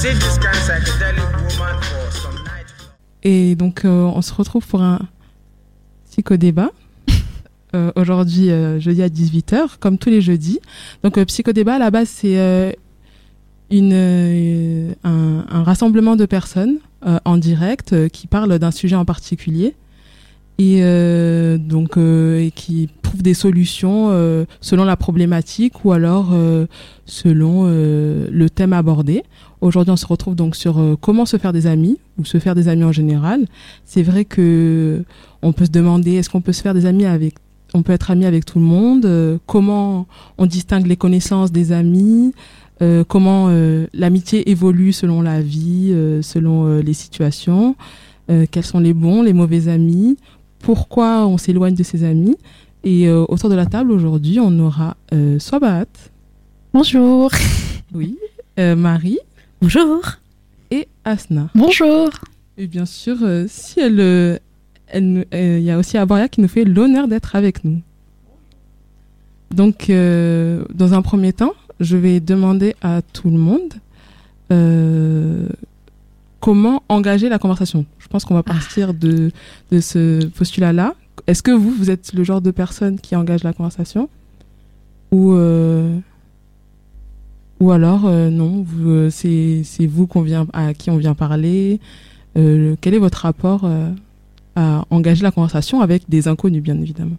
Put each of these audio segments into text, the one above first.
Et donc, on se retrouve pour un psychodébat. Aujourd'hui, jeudi à 18h, comme tous les jeudis. Donc, psychodébat, à la base, c'est un rassemblement de personnes en direct qui parlent d'un sujet en particulier et qui trouvent des solutions selon la problématique ou alors selon le thème abordé. Aujourd'hui, on se retrouve donc sur comment se faire des amis ou se faire des amis en général. C'est vrai que on peut se demander est-ce qu'on peut se faire des amis avec, on peut être ami avec tout le monde, comment on distingue les connaissances des amis, comment l'amitié évolue selon la vie, selon les situations, quels sont les bons, les mauvais amis, pourquoi on s'éloigne de ses amis. Et autour de la table aujourd'hui, on aura Swabat. Bonjour. Oui. Marie. Bonjour. Et Asna. Bonjour. Et bien sûr, si il y a aussi Aboria qui nous fait l'honneur d'être avec nous. Donc, dans un premier temps, je vais demander à tout le monde comment engager la conversation. Je pense qu'on va partir de ce postulat-là. Est-ce que vous êtes le genre de personne qui engage la conversation ou alors non, c'est vous à qui on vient parler. Quel est votre rapport à engager la conversation avec des inconnus, bien évidemment?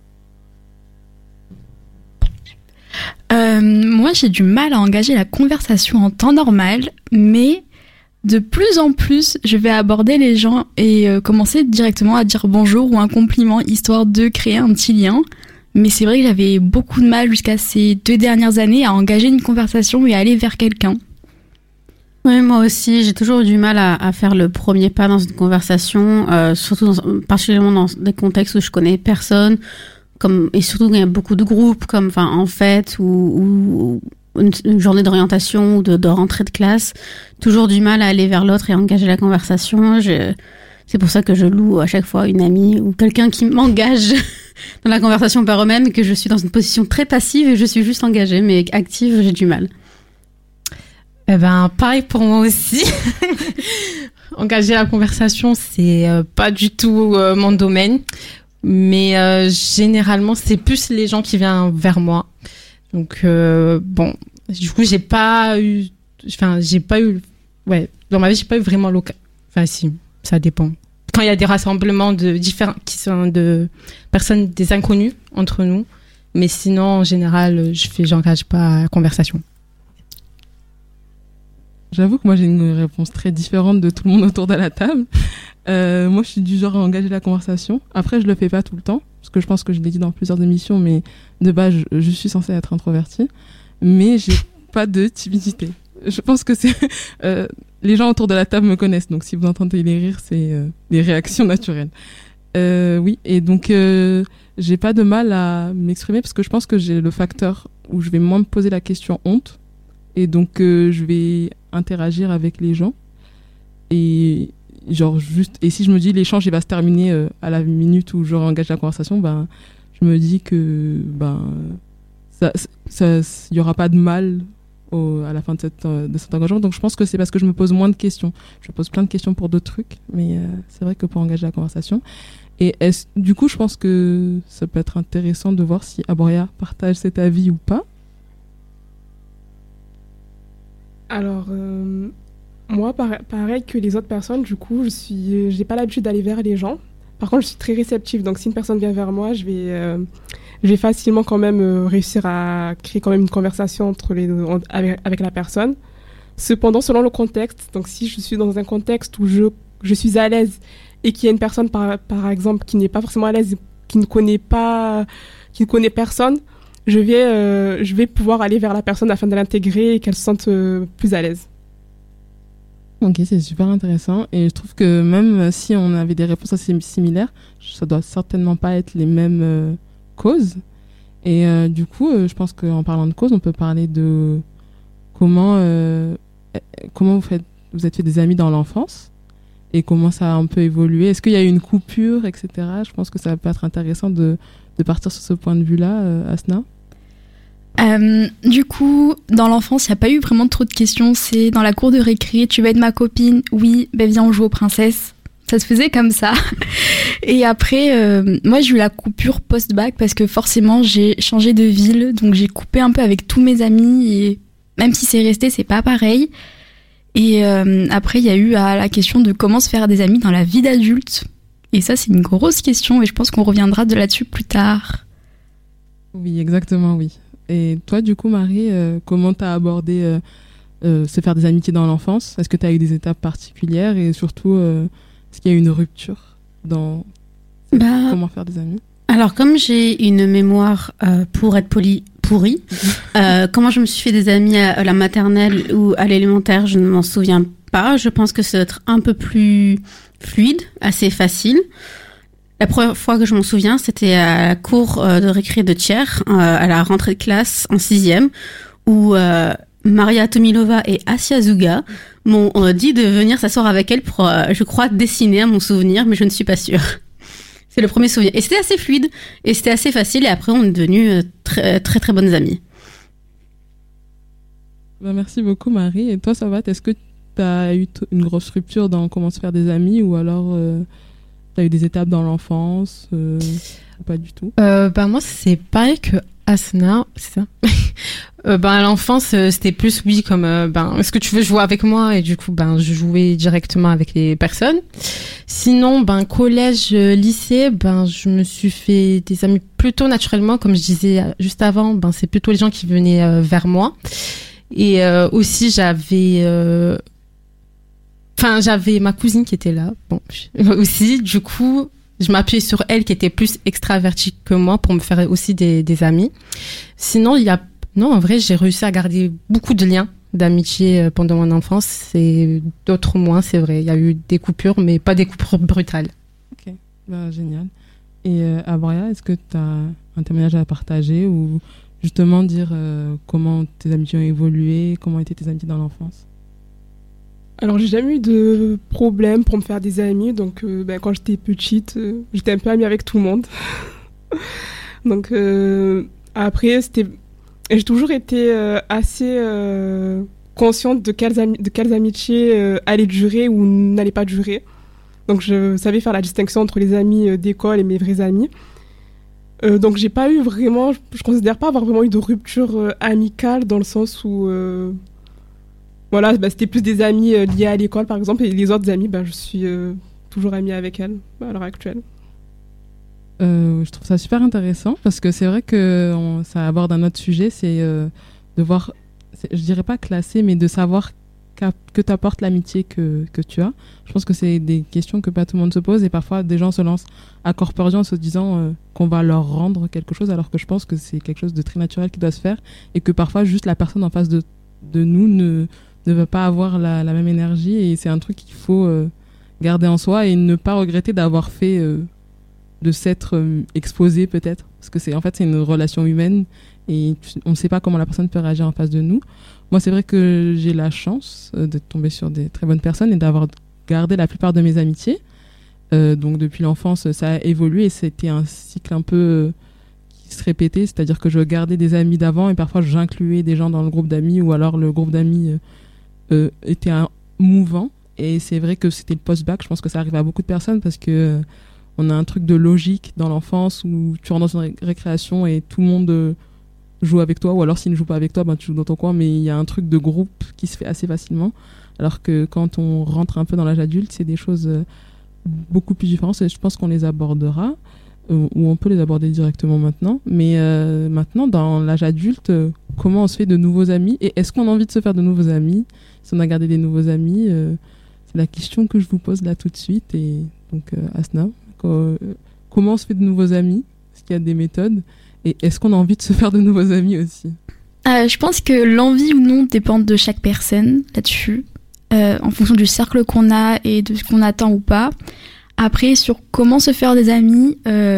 Moi, j'ai du mal à engager la conversation en temps normal, mais de plus en plus, je vais aborder les gens et commencer directement à dire bonjour ou un compliment, histoire de créer un petit lien. Mais c'est vrai que j'avais beaucoup de mal jusqu'à ces 2 dernières années à engager une conversation et à aller vers quelqu'un. Oui, moi aussi, j'ai toujours eu du mal à faire le premier pas dans une conversation, particulièrement dans des contextes où je connais personne, et surtout quand il y a beaucoup de groupes, comme en fête ou une journée d'orientation ou de rentrée de classe. Toujours du mal à aller vers l'autre et engager la conversation. C'est pour ça que je loue à chaque fois une amie ou quelqu'un qui m'engage dans la conversation par eux-mêmes, que je suis dans une position très passive et je suis juste engagée, mais active, j'ai du mal. Eh ben, pareil pour moi aussi. Engager la conversation, c'est pas du tout mon domaine, mais généralement, c'est plus les gens qui viennent vers moi. Donc, bon, du coup, j'ai pas eu, dans ma vie, j'ai pas eu vraiment l'occasion. Enfin, si, ça dépend. Quand il y a des rassemblements qui sont de personnes, des inconnus entre nous, mais sinon, en général, j'engage pas la conversation. J'avoue que moi, j'ai une réponse très différente de tout le monde autour de la table. Moi, je suis du genre à engager la conversation. Après, je le fais pas tout le temps, parce que je pense que je l'ai dit dans plusieurs émissions, mais de base, je suis censée être introvertie. Mais j'ai pas de timidité. Je pense que c'est... les gens autour de la table me connaissent, donc si vous entendez les rires, c'est des réactions naturelles. Oui, et donc j'ai pas de mal à m'exprimer, parce que je pense que j'ai le facteur où je vais moins me poser la question honte, et donc je vais interagir avec les gens, et si je me dis l'échange il va se terminer à la minute où j'aurai engagé la conversation, je me dis que il y aura pas de mal à la fin de cet engagement. Donc je pense que c'est parce que je me pose moins de questions. Je me pose plein de questions pour d'autres trucs, mais c'est vrai que pour engager la conversation. Et du coup, je pense que ça peut être intéressant de voir si Aboria partage cet avis ou pas. Alors, moi, pareil que les autres personnes, du coup, j'ai pas l'habitude d'aller vers les gens. Par contre, je suis très réceptive. Donc, si une personne vient vers moi, je vais facilement quand même réussir à créer quand même une conversation avec la personne. Cependant, selon le contexte, donc si je suis dans un contexte où je suis à l'aise et qu'il y a une personne, par exemple, qui n'est pas forcément à l'aise, qui ne connaît personne, je vais pouvoir aller vers la personne afin de l'intégrer et qu'elle se sente plus à l'aise. Ok, c'est super intéressant. Et je trouve que même si on avait des réponses assez similaires, ça doit certainement pas être les mêmes causes. Et du coup, je pense qu'en parlant de causes, on peut parler de comment vous êtes fait des amis dans l'enfance et comment ça a un peu évolué. Est-ce qu'il y a eu une coupure, etc. Je pense que ça peut être intéressant de partir sur ce point de vue-là, Asna. Du coup, dans l'enfance, il n'y a pas eu vraiment trop de questions. C'est dans la cour de récré, tu veux être ma copine? Oui, ben viens, on joue aux princesses. Ça se faisait comme ça. Et après, moi, j'ai eu la coupure post-bac parce que forcément, j'ai changé de ville. Donc, j'ai coupé un peu avec tous mes amis. Et même si c'est resté, c'est pas pareil. Et après, il y a eu la question de comment se faire des amis dans la vie d'adulte. Et ça, c'est une grosse question. Et je pense qu'on reviendra là-dessus plus tard. Oui, exactement, oui. Et toi, du coup, Marie, comment t'as abordé se faire des amitiés dans l'enfance? Est-ce que t'as eu des étapes particulières? Et surtout, est-ce qu'il y a eu une rupture dans comment faire des amis? Alors, comme j'ai une mémoire, pour être pourrie, comment je me suis fait des amis à la maternelle ou à l'élémentaire, je ne m'en souviens pas. Je pense que ça doit être un peu plus fluide, assez facile. La première fois que je m'en souviens, c'était à la cour de récré de Thiers, à la rentrée de classe en 6e, où Maria Tomilova et Asia Zuga m'ont dit de venir s'asseoir avec elle pour, je crois, dessiner à mon souvenir, mais je ne suis pas sûre. C'est le premier souvenir. Et c'était assez fluide, et c'était assez facile, et après on est devenus très, très, très bonnes amies. Merci beaucoup, Marie. Et toi, ça va? Est-ce que tu as eu une grosse rupture dans comment se faire des amis, ou alors tu as eu des étapes dans l'enfance ou pas du tout? Moi, c'est pareil que Asna, c'est ça. À l'enfance, c'était plus comme est-ce que tu veux jouer avec moi? Et du coup, je jouais directement avec les personnes. Sinon, collège, lycée, je me suis fait des amis plutôt naturellement, comme je disais juste avant. C'est plutôt les gens qui venaient vers moi. Et aussi, j'avais ma cousine qui était là. Aussi, du coup, je m'appuyais sur elle qui était plus extravertie que moi pour me faire aussi des amis. Sinon, en vrai, j'ai réussi à garder beaucoup de liens d'amitié pendant mon enfance, et d'autres moins, c'est vrai. Il y a eu des coupures, mais pas des coupures brutales. Ok, génial. Et Abria, est-ce que tu as un témoignage à partager, ou justement dire comment tes amitiés ont évolué, comment étaient tes amitiés dans l'enfance? Alors, j'ai jamais eu de problème pour me faire des amis. Donc, quand j'étais petite, j'étais un peu amie avec tout le monde. Donc, après, j'ai toujours été assez consciente de quelles amitiés allaient durer ou n'allaient pas durer. Donc, je savais faire la distinction entre les amis d'école et mes vrais amis. Donc, j'ai pas eu vraiment... Je considère pas avoir vraiment eu de rupture amicale, dans le sens où... c'était plus des amis liés à l'école, par exemple, et les autres amis, je suis toujours amie avec elles à l'heure actuelle. Je trouve ça super intéressant, parce que c'est vrai que ça aborde un autre sujet, c'est de voir, je dirais pas classer, mais de savoir que t'apporte l'amitié que tu as. Je pense que c'est des questions que pas tout le monde se pose, et parfois des gens se lancent à corps perdu en se disant qu'on va leur rendre quelque chose, alors que je pense que c'est quelque chose de très naturel qui doit se faire, et que parfois juste la personne en face de nous ne va pas avoir la même énergie, et c'est un truc qu'il faut garder en soi et ne pas regretter d'avoir fait, de s'être exposé peut-être, parce que c'est une relation humaine et on ne sait pas comment la personne peut réagir en face de nous. Moi, c'est vrai que j'ai la chance de tomber sur des très bonnes personnes et d'avoir gardé la plupart de mes amitiés. Donc depuis l'enfance, ça a évolué, et c'était un cycle un peu qui se répétait, c'est-à-dire que je gardais des amis d'avant et parfois j'incluais des gens dans le groupe d'amis, ou alors le groupe d'amis était mouvant. Et c'est vrai que c'était le post-bac, je pense que ça arrive à beaucoup de personnes, parce que on a un truc de logique dans l'enfance où tu rentres dans une récréation et tout le monde joue avec toi, ou alors s'il ne joue pas avec toi, tu joues dans ton coin, mais il y a un truc de groupe qui se fait assez facilement, alors que quand on rentre un peu dans l'âge adulte, c'est des choses beaucoup plus différentes, et je pense qu'on les abordera, ou on peut les aborder directement maintenant, mais maintenant dans l'âge adulte, comment on se fait de nouveaux amis, et est-ce qu'on a envie de se faire de nouveaux amis, si on a gardé des nouveaux amis, c'est la question que je vous pose là tout de suite. Et donc Asna, comment on se fait de nouveaux amis? Est-ce qu'il y a des méthodes? Et est-ce qu'on a envie de se faire de nouveaux amis aussi? Je pense que l'envie ou non dépend de chaque personne là-dessus, en fonction du cercle qu'on a et de ce qu'on attend ou pas. Après, sur comment se faire des amis,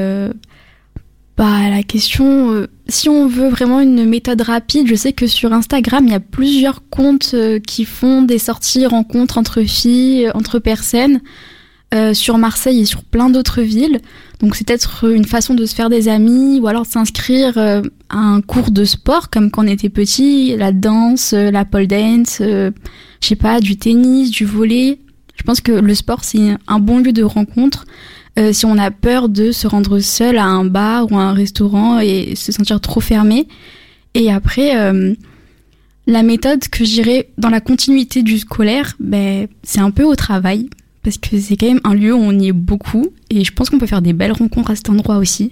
la question, si on veut vraiment une méthode rapide, je sais que sur Instagram, il y a plusieurs comptes qui font des sorties, rencontres entre filles, entre personnes. sur Marseille et sur plein d'autres villes. Donc c'est peut-être une façon de se faire des amis ou alors de s'inscrire à un cours de sport comme quand on était petit, la danse, la pole dance, je sais pas, du tennis, du volley. Je pense que le sport c'est un bon lieu de rencontre si on a peur de se rendre seul à un bar ou à un restaurant et se sentir trop fermé. Et après, la méthode que j'irais dans la continuité du scolaire, c'est un peu au travail. Parce que c'est quand même un lieu où on y est beaucoup. Et je pense qu'on peut faire des belles rencontres à cet endroit aussi.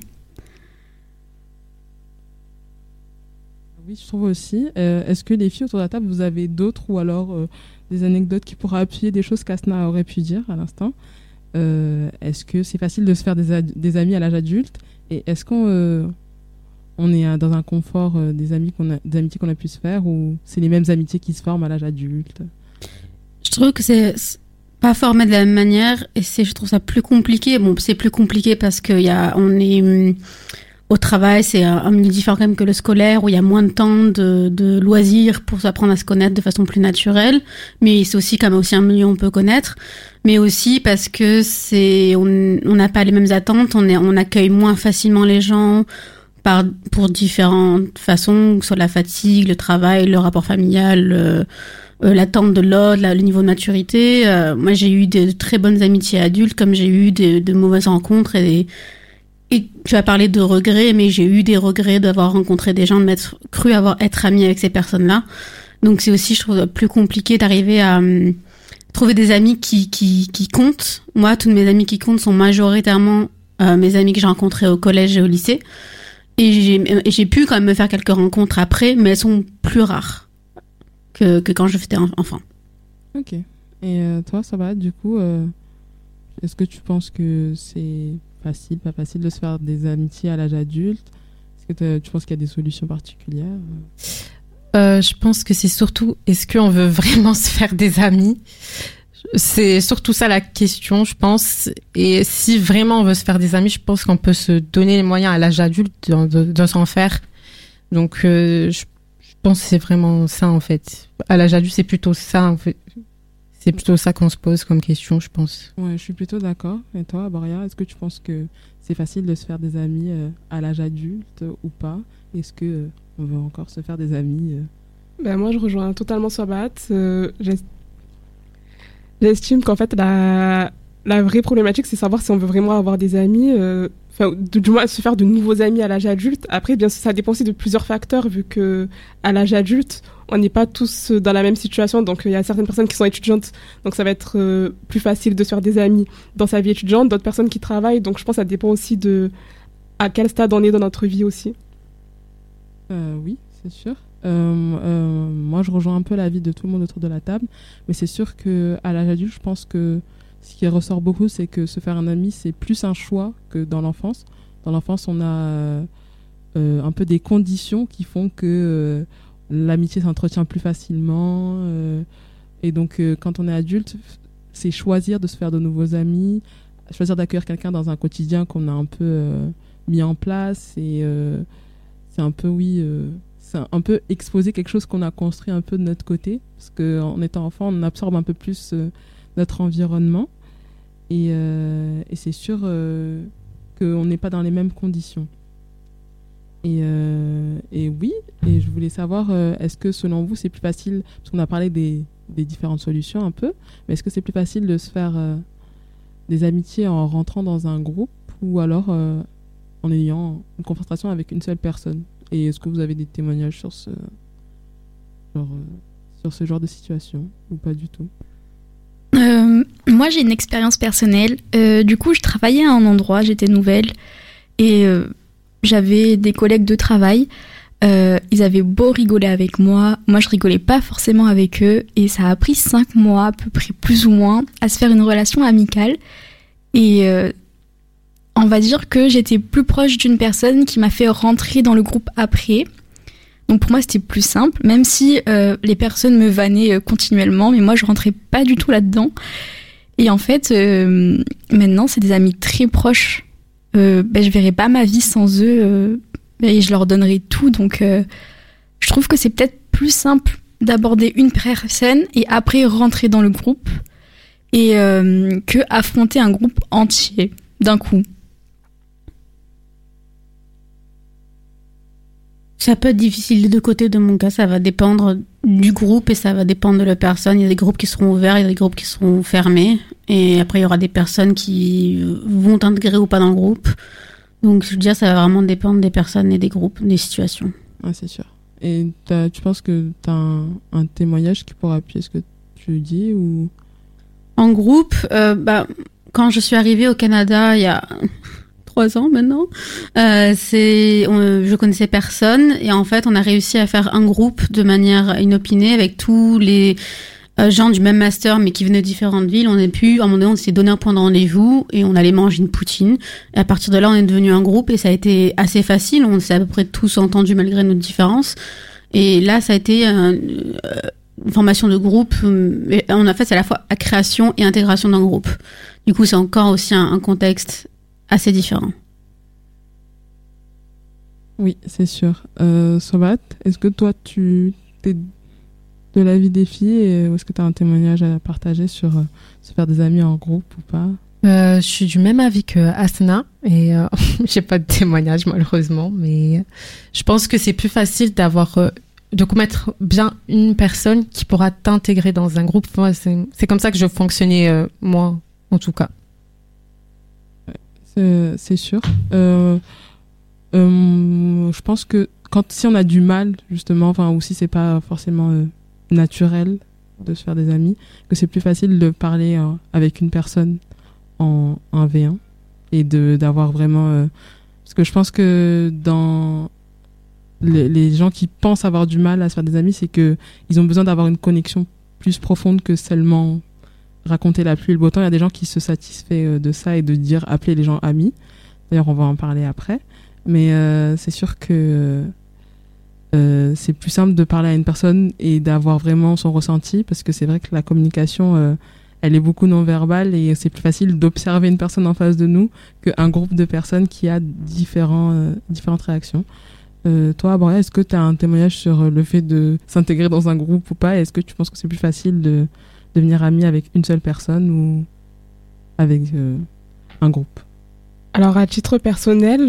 Oui, je trouve aussi. Est-ce que les filles autour de la table, vous avez d'autres ou alors des anecdotes qui pourraient appuyer des choses qu'Asna aurait pu dire à l'instant? Est-ce que c'est facile de se faire des amis à l'âge adulte? Et est-ce qu'on est dans un confort des amitiés qu'on a pu se faire, ou c'est les mêmes amitiés qui se forment à l'âge adulte? Je trouve que c'est pas formé de la même manière, et je trouve ça plus compliqué. Bon, c'est plus compliqué parce que on est au travail, c'est un milieu différent quand même que le scolaire, où il y a moins de temps de loisirs pour s'apprendre à se connaître de façon plus naturelle. Mais c'est aussi un milieu où on peut connaître, mais aussi parce que on n'a pas les mêmes attentes, on accueille moins facilement les gens pour différentes façons, que ce soit la fatigue, le travail, le rapport familial, l'attente de l'autre, le niveau de maturité. Moi, j'ai eu de très bonnes amitiés adultes, comme j'ai eu de mauvaises rencontres. Et tu as parlé de regrets, mais j'ai eu des regrets d'avoir rencontré des gens, de m'être cru être amie avec ces personnes-là. Donc, c'est aussi, je trouve, plus compliqué d'arriver à trouver des amis qui comptent. Moi, toutes mes amies qui comptent sont majoritairement mes amis que j'ai rencontrés au collège et au lycée. Et j'ai pu quand même me faire quelques rencontres après, mais elles sont plus rares que quand j'étais enfant. Ok. Et toi, ça va, du coup, est-ce que tu penses que c'est facile, pas facile de se faire des amitiés à l'âge adulte? Est-ce que tu penses qu'il y a des solutions particulières? Je pense que c'est surtout, est-ce qu'on veut vraiment se faire des amis? C'est surtout ça la question, je pense. Et si vraiment on veut se faire des amis, je pense qu'on peut se donner les moyens à l'âge adulte de s'en faire. Donc, je pense que c'est vraiment ça, en fait. À l'âge adulte, c'est plutôt ça, en fait. C'est plutôt ça qu'on se pose comme question, je pense. Ouais, je suis plutôt d'accord. Et toi, Boria, est-ce que tu penses que c'est facile de se faire des amis à l'âge adulte ou pas? Est-ce que on veut encore se faire des amis Moi, je rejoins totalement Sabat. J'estime qu'en fait, la vraie problématique, c'est savoir si on veut vraiment avoir des amis, du moins se faire de nouveaux amis à l'âge adulte. Après, bien sûr, ça dépend aussi de plusieurs facteurs, vu que à l'âge adulte, on n'est pas tous dans la même situation. Donc, il y a certaines personnes qui sont étudiantes, donc ça va être plus facile de se faire des amis dans sa vie étudiante. D'autres personnes qui travaillent, donc je pense que ça dépend aussi de à quel stade on est dans notre vie aussi. Oui, c'est sûr. Moi, je rejoins un peu l'avis de tout le monde autour de la table, mais c'est sûr qu'à l'âge adulte, je pense que ce qui ressort beaucoup, c'est que se faire un ami, c'est plus un choix que dans l'enfance. Dans l'enfance, on a un peu des conditions qui font que l'amitié s'entretient plus facilement. Et donc, quand on est adulte, c'est choisir de se faire de nouveaux amis, choisir d'accueillir quelqu'un dans un quotidien qu'on a un peu mis en place. Et c'est un peu, c'est un peu exposer quelque chose qu'on a construit un peu de notre côté. Parce qu'en étant enfant, on absorbe un peu plus notre environnement. Et c'est sûr qu'on n'est pas dans les mêmes conditions. Et oui, et je voulais savoir, est-ce que selon vous, c'est plus facile, parce qu'on a parlé des différentes solutions un peu, mais est-ce que c'est plus facile de se faire des amitiés en rentrant dans un groupe ou alors en ayant une confrontation avec une seule personne? Et est-ce que vous avez des témoignages sur ce genre de situation ou pas du tout? Moi, j'ai une expérience personnelle. Du coup, je travaillais à un endroit, j'étais nouvelle et j'avais des collègues de travail. Ils avaient beau rigoler avec moi, moi je rigolais pas forcément avec eux et ça a pris 5 mois à peu près, plus ou moins, à se faire une relation amicale. Et on va dire que j'étais plus proche d'une personne qui m'a fait rentrer dans le groupe après. Donc pour moi c'était plus simple, même si les personnes me vannaient continuellement, mais moi je rentrais pas du tout là-dedans. Et en fait, maintenant c'est des amis très proches. Je verrai pas ma vie sans eux et je leur donnerai tout. Donc je trouve que c'est peut-être plus simple d'aborder une personne et après rentrer dans le groupe. et que affronter un groupe entier d'un coup? Ça peut être difficile des deux côtés. De mon cas, ça va dépendre du groupe et ça va dépendre de la personne. Il y a des groupes qui seront ouverts, il y a des groupes qui seront fermés. Et après, il y aura des personnes qui vont intégrer ou pas dans le groupe. Donc, je veux dire, ça va vraiment dépendre des personnes et des groupes, des situations. Ouais, c'est sûr. Et tu penses que tu as un témoignage qui pourra appuyer ce que tu dis ou... En groupe, quand je suis arrivée au Canada il y a 3 ans maintenant, je connaissais personne et en fait on a réussi à faire un groupe de manière inopinée avec tous les gens du même master mais qui venaient de différentes villes. À un moment donné, on s'est donné un point de rendez-vous et on allait manger une poutine. Et à partir de là, on est devenu un groupe et ça a été assez facile. On s'est à peu près tous entendus malgré nos différences. Et là, ça a été une formation de groupe. On a fait à la fois la création et intégration d'un groupe. Du coup, c'est encore aussi un contexte assez différent. Oui, c'est sûr. Sobat, est-ce que toi, tu t'es de l'avis des filles et est-ce que tu as un témoignage à partager sur se faire des amis en groupe ou pas? Je suis du même avis que Asna et j'ai pas de témoignage malheureusement, mais je pense que c'est plus facile de connaître bien une personne qui pourra t'intégrer dans un groupe. Moi, c'est comme ça que je fonctionnais, moi, en tout cas. C'est sûr. Je pense que si on a du mal, justement, ou si c'est pas forcément naturel de se faire des amis, que c'est plus facile de parler avec une personne en 1v1 et d'avoir vraiment... parce que je pense que dans les gens qui pensent avoir du mal à se faire des amis, c'est qu'ils ont besoin d'avoir une connexion plus profonde que seulement raconter la pluie et le beau temps. Il y a des gens qui se satisfait de ça et de dire appeler les gens amis. D'ailleurs, on va en parler après. Mais c'est sûr que c'est plus simple de parler à une personne et d'avoir vraiment son ressenti, parce que c'est vrai que la communication, elle est beaucoup non-verbale et c'est plus facile d'observer une personne en face de nous qu'un groupe de personnes qui a différentes réactions. Toi, Boria, est-ce que tu as un témoignage sur le fait de s'intégrer dans un groupe ou pas? Est-ce que tu penses que c'est plus facile de devenir ami avec une seule personne ou avec un groupe? Alors, à titre personnel,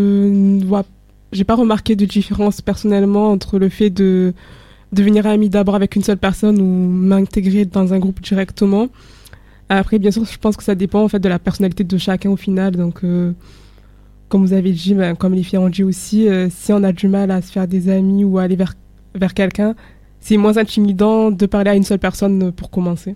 j'ai pas remarqué de différence personnellement entre le fait de devenir ami d'abord avec une seule personne ou m'intégrer dans un groupe directement. Après, bien sûr, je pense que ça dépend en fait de la personnalité de chacun au final. Donc, comme vous avez dit, comme les filles ont dit aussi, si on a du mal à se faire des amis ou à aller vers quelqu'un, c'est moins intimidant de parler à une seule personne pour commencer.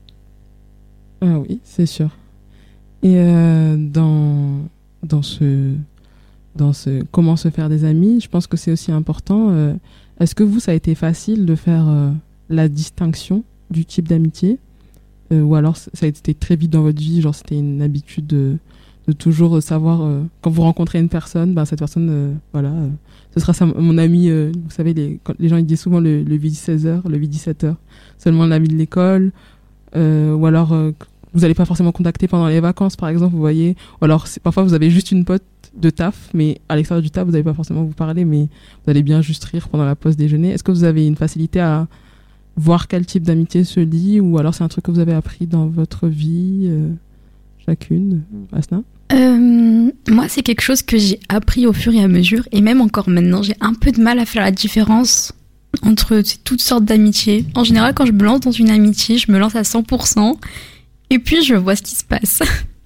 Ah oui, c'est sûr. Et dans ce comment se faire des amis, je pense que c'est aussi important. Est-ce que ça a été facile de faire la distinction du type d'amitié ou alors ça a été très vite dans votre vie, genre c'était une habitude de toujours savoir quand vous rencontrez une personne, cette personne, ce sera ça, mon ami. Vous savez, les gens ils disent souvent le midi 16h, le midi 17h, seulement l'ami de l'école, ou alors vous n'allez pas forcément contacter pendant les vacances, par exemple, vous voyez. Ou alors, parfois, vous avez juste une pote de taf, mais à l'extérieur du taf, vous n'allez pas forcément vous parler, mais vous allez bien juste rire pendant la pause déjeuner. Est-ce que vous avez une facilité à voir quel type d'amitié se lie, ou alors c'est un truc que vous avez appris dans votre vie, chacune? Asna? Moi, c'est quelque chose que j'ai appris au fur et à mesure, et même encore maintenant, j'ai un peu de mal à faire la différence entre toutes sortes d'amitiés. En général, quand je me lance dans une amitié, je me lance à 100%. Et puis, je vois ce qui se passe.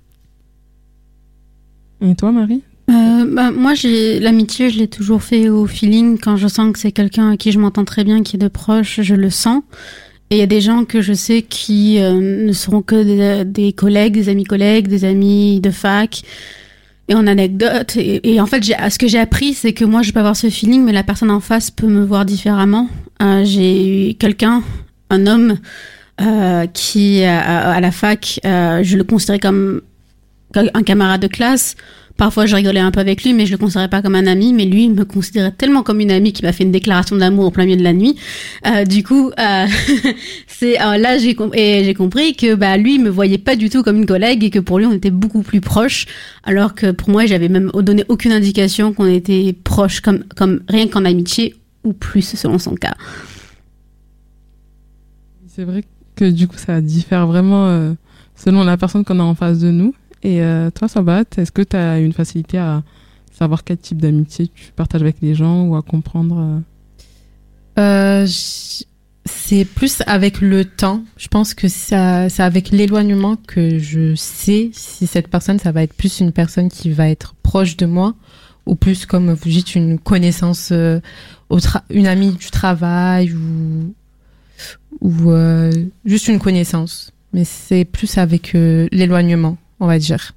Et toi, Marie? Moi, l'amitié, je l'ai toujours fait au feeling. Quand je sens que c'est quelqu'un à qui je m'entends très bien, qui est de proche, je le sens. Et il y a des gens que je sais qui ne seront que des collègues, des amis collègues, des amis de fac. Et en anecdote. Et en fait, ce que j'ai appris, c'est que moi, je peux avoir ce feeling, mais la personne en face peut me voir différemment. J'ai eu quelqu'un, un homme, qui à la fac, je le considérais comme un camarade de classe. Parfois je rigolais un peu avec lui, mais je le considérais pas comme un ami. Mais lui, il me considérait tellement comme une amie qu'il m'a fait une déclaration d'amour au plein milieu de la nuit. Du coup, c'est là j'ai compris que lui, il me voyait pas du tout comme une collègue et que pour lui, on était beaucoup plus proches. Alors que pour moi, j'avais même donné aucune indication qu'on était proches, comme rien qu'en amitié ou plus selon son cas. C'est vrai que du coup, ça diffère vraiment selon la personne qu'on a en face de nous. Et toi, Sobat, est-ce que tu as une facilité à savoir quel type d'amitié tu partages avec les gens ou à comprendre C'est plus avec le temps. Je pense que c'est avec l'éloignement que je sais si cette personne, ça va être plus une personne qui va être proche de moi ou plus, comme vous dites, une connaissance, une amie du travail ou juste une connaissance. Mais c'est plus avec l'éloignement, on va dire.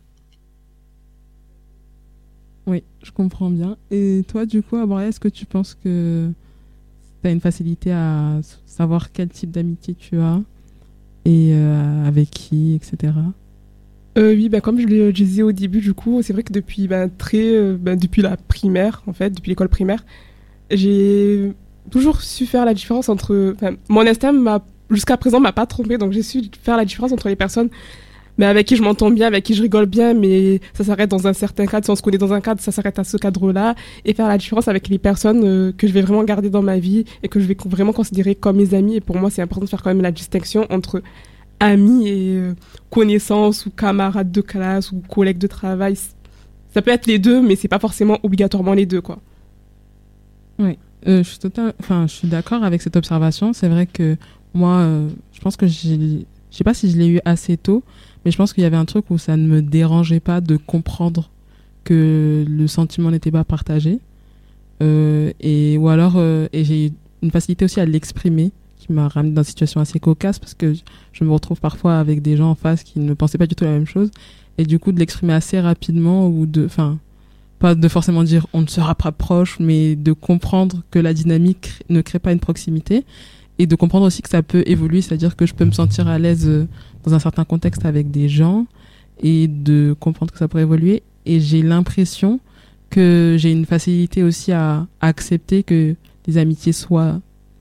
Oui, je comprends bien. Et toi, du coup, Aboria, est-ce que tu penses que tu as une facilité à savoir quel type d'amitié tu as et avec qui, etc. Oui, comme je le disais au début, du coup, c'est vrai que depuis depuis la primaire, en fait, depuis l'école primaire, j'ai toujours su faire la différence entre... Mon instinct jusqu'à présent m'a pas trompé, donc j'ai su faire la différence entre les personnes mais avec qui je m'entends bien, avec qui je rigole bien, mais ça s'arrête dans un certain cadre. Si on se connaît dans un cadre, ça s'arrête à ce cadre-là. Et faire la différence avec les personnes que je vais vraiment garder dans ma vie et que je vais vraiment considérer comme mes amis. Et pour moi, c'est important de faire quand même la distinction entre amis et connaissances ou camarades de classe ou collègues de travail. Ça peut être les deux, mais c'est pas forcément obligatoirement les deux, quoi. Oui, je suis d'accord avec cette observation. C'est vrai que moi, je pense que je sais pas si je l'ai eu assez tôt, mais je pense qu'il y avait un truc où ça ne me dérangeait pas de comprendre que le sentiment n'était pas partagé. Et j'ai une facilité aussi à l'exprimer, qui m'a ramené dans une situation assez cocasse, parce que je me retrouve parfois avec des gens en face qui ne pensaient pas du tout la même chose. Et du coup, de l'exprimer assez rapidement, pas de forcément dire on ne sera pas proche, mais de comprendre que la dynamique ne crée pas une proximité. Et de comprendre aussi que ça peut évoluer, c'est-à-dire que je peux me sentir à l'aise dans un certain contexte avec des gens et de comprendre que ça pourrait évoluer. Et j'ai l'impression que j'ai une facilité aussi à accepter que les amitiés soient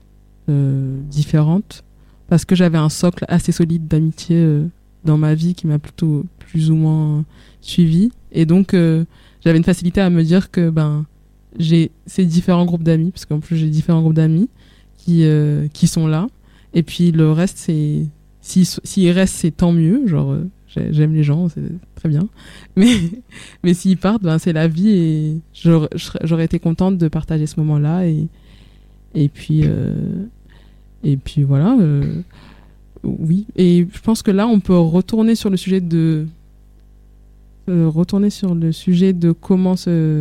différentes, parce que j'avais un socle assez solide d'amitié dans ma vie qui m'a plutôt plus ou moins suivi. Et donc, j'avais une facilité à me dire que j'ai ces différents groupes d'amis, parce qu'en plus j'ai différents groupes d'amis qui sont là, et puis le reste, c'est s'ils restent, c'est tant mieux, genre j'aime les gens, c'est très bien, mais s'ils partent, c'est la vie, et j'aurais été contente de partager ce moment-là, et puis voilà, oui. Et je pense que là on peut retourner sur le sujet de comment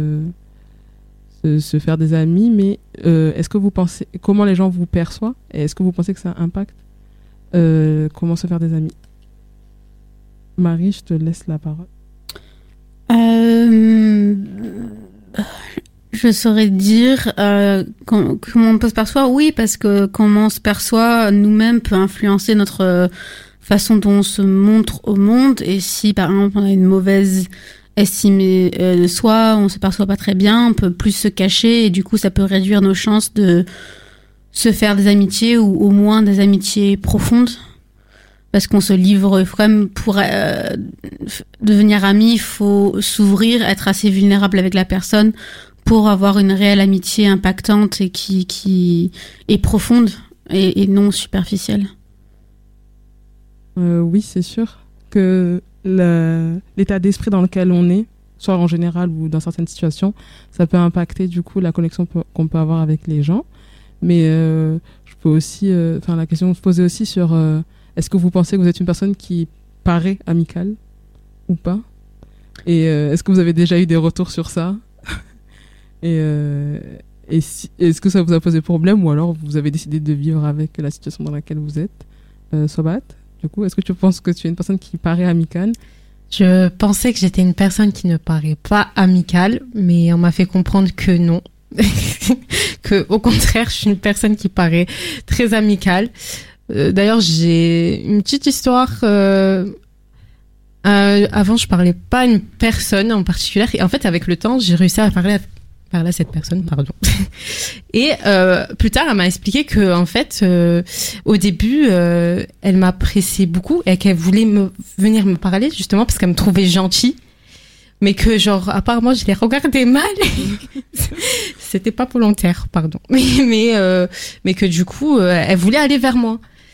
se faire des amis, mais est-ce que vous pensez comment les gens vous perçoivent, et est-ce que vous pensez que ça impacte comment se faire des amis? Marie, je te laisse la parole. Je saurais dire comment on peut se percevoir. Oui, parce que comment on se perçoit nous-mêmes peut influencer notre façon dont on se montre au monde. Et si par exemple on a une mauvaise estime de soi, on se perçoit pas très bien, on peut plus se cacher, et du coup ça peut réduire nos chances de se faire des amitiés, ou au moins des amitiés profondes, parce qu'on se livre vraiment. Pour devenir ami, il faut s'ouvrir, être assez vulnérable avec la personne pour avoir une réelle amitié impactante et qui est profonde et non superficielle. Oui, c'est sûr que l'état d'esprit dans lequel on est, soit en général ou dans certaines situations, ça peut impacter du coup la connexion qu'on peut avoir avec les gens. Mais je peux aussi, la question se posait aussi sur est-ce que vous pensez que vous êtes une personne qui paraît amicale ou pas? Et est-ce que vous avez déjà eu des retours sur ça? Et est-ce que ça vous a posé problème, ou alors vous avez décidé de vivre avec la situation dans laquelle vous êtes? Sobat, du coup, est-ce que tu penses que tu es une personne qui paraît amicale? Je pensais que j'étais une personne qui ne paraît pas amicale, mais on m'a fait comprendre que non. Que au contraire, je suis une personne qui paraît très amicale. D'ailleurs, j'ai une petite histoire. Avant, je parlais pas à une personne en particulier, et en fait, avec le temps, j'ai réussi à parler à cette personne, pardon. Et plus tard, elle m'a expliqué que en fait, au début, elle m'appréciait beaucoup et qu'elle voulait venir me parler justement parce qu'elle me trouvait gentille, mais que genre apparemment je les regardais mal. C'était pas volontaire, pardon. Mais que du coup, elle voulait aller vers moi.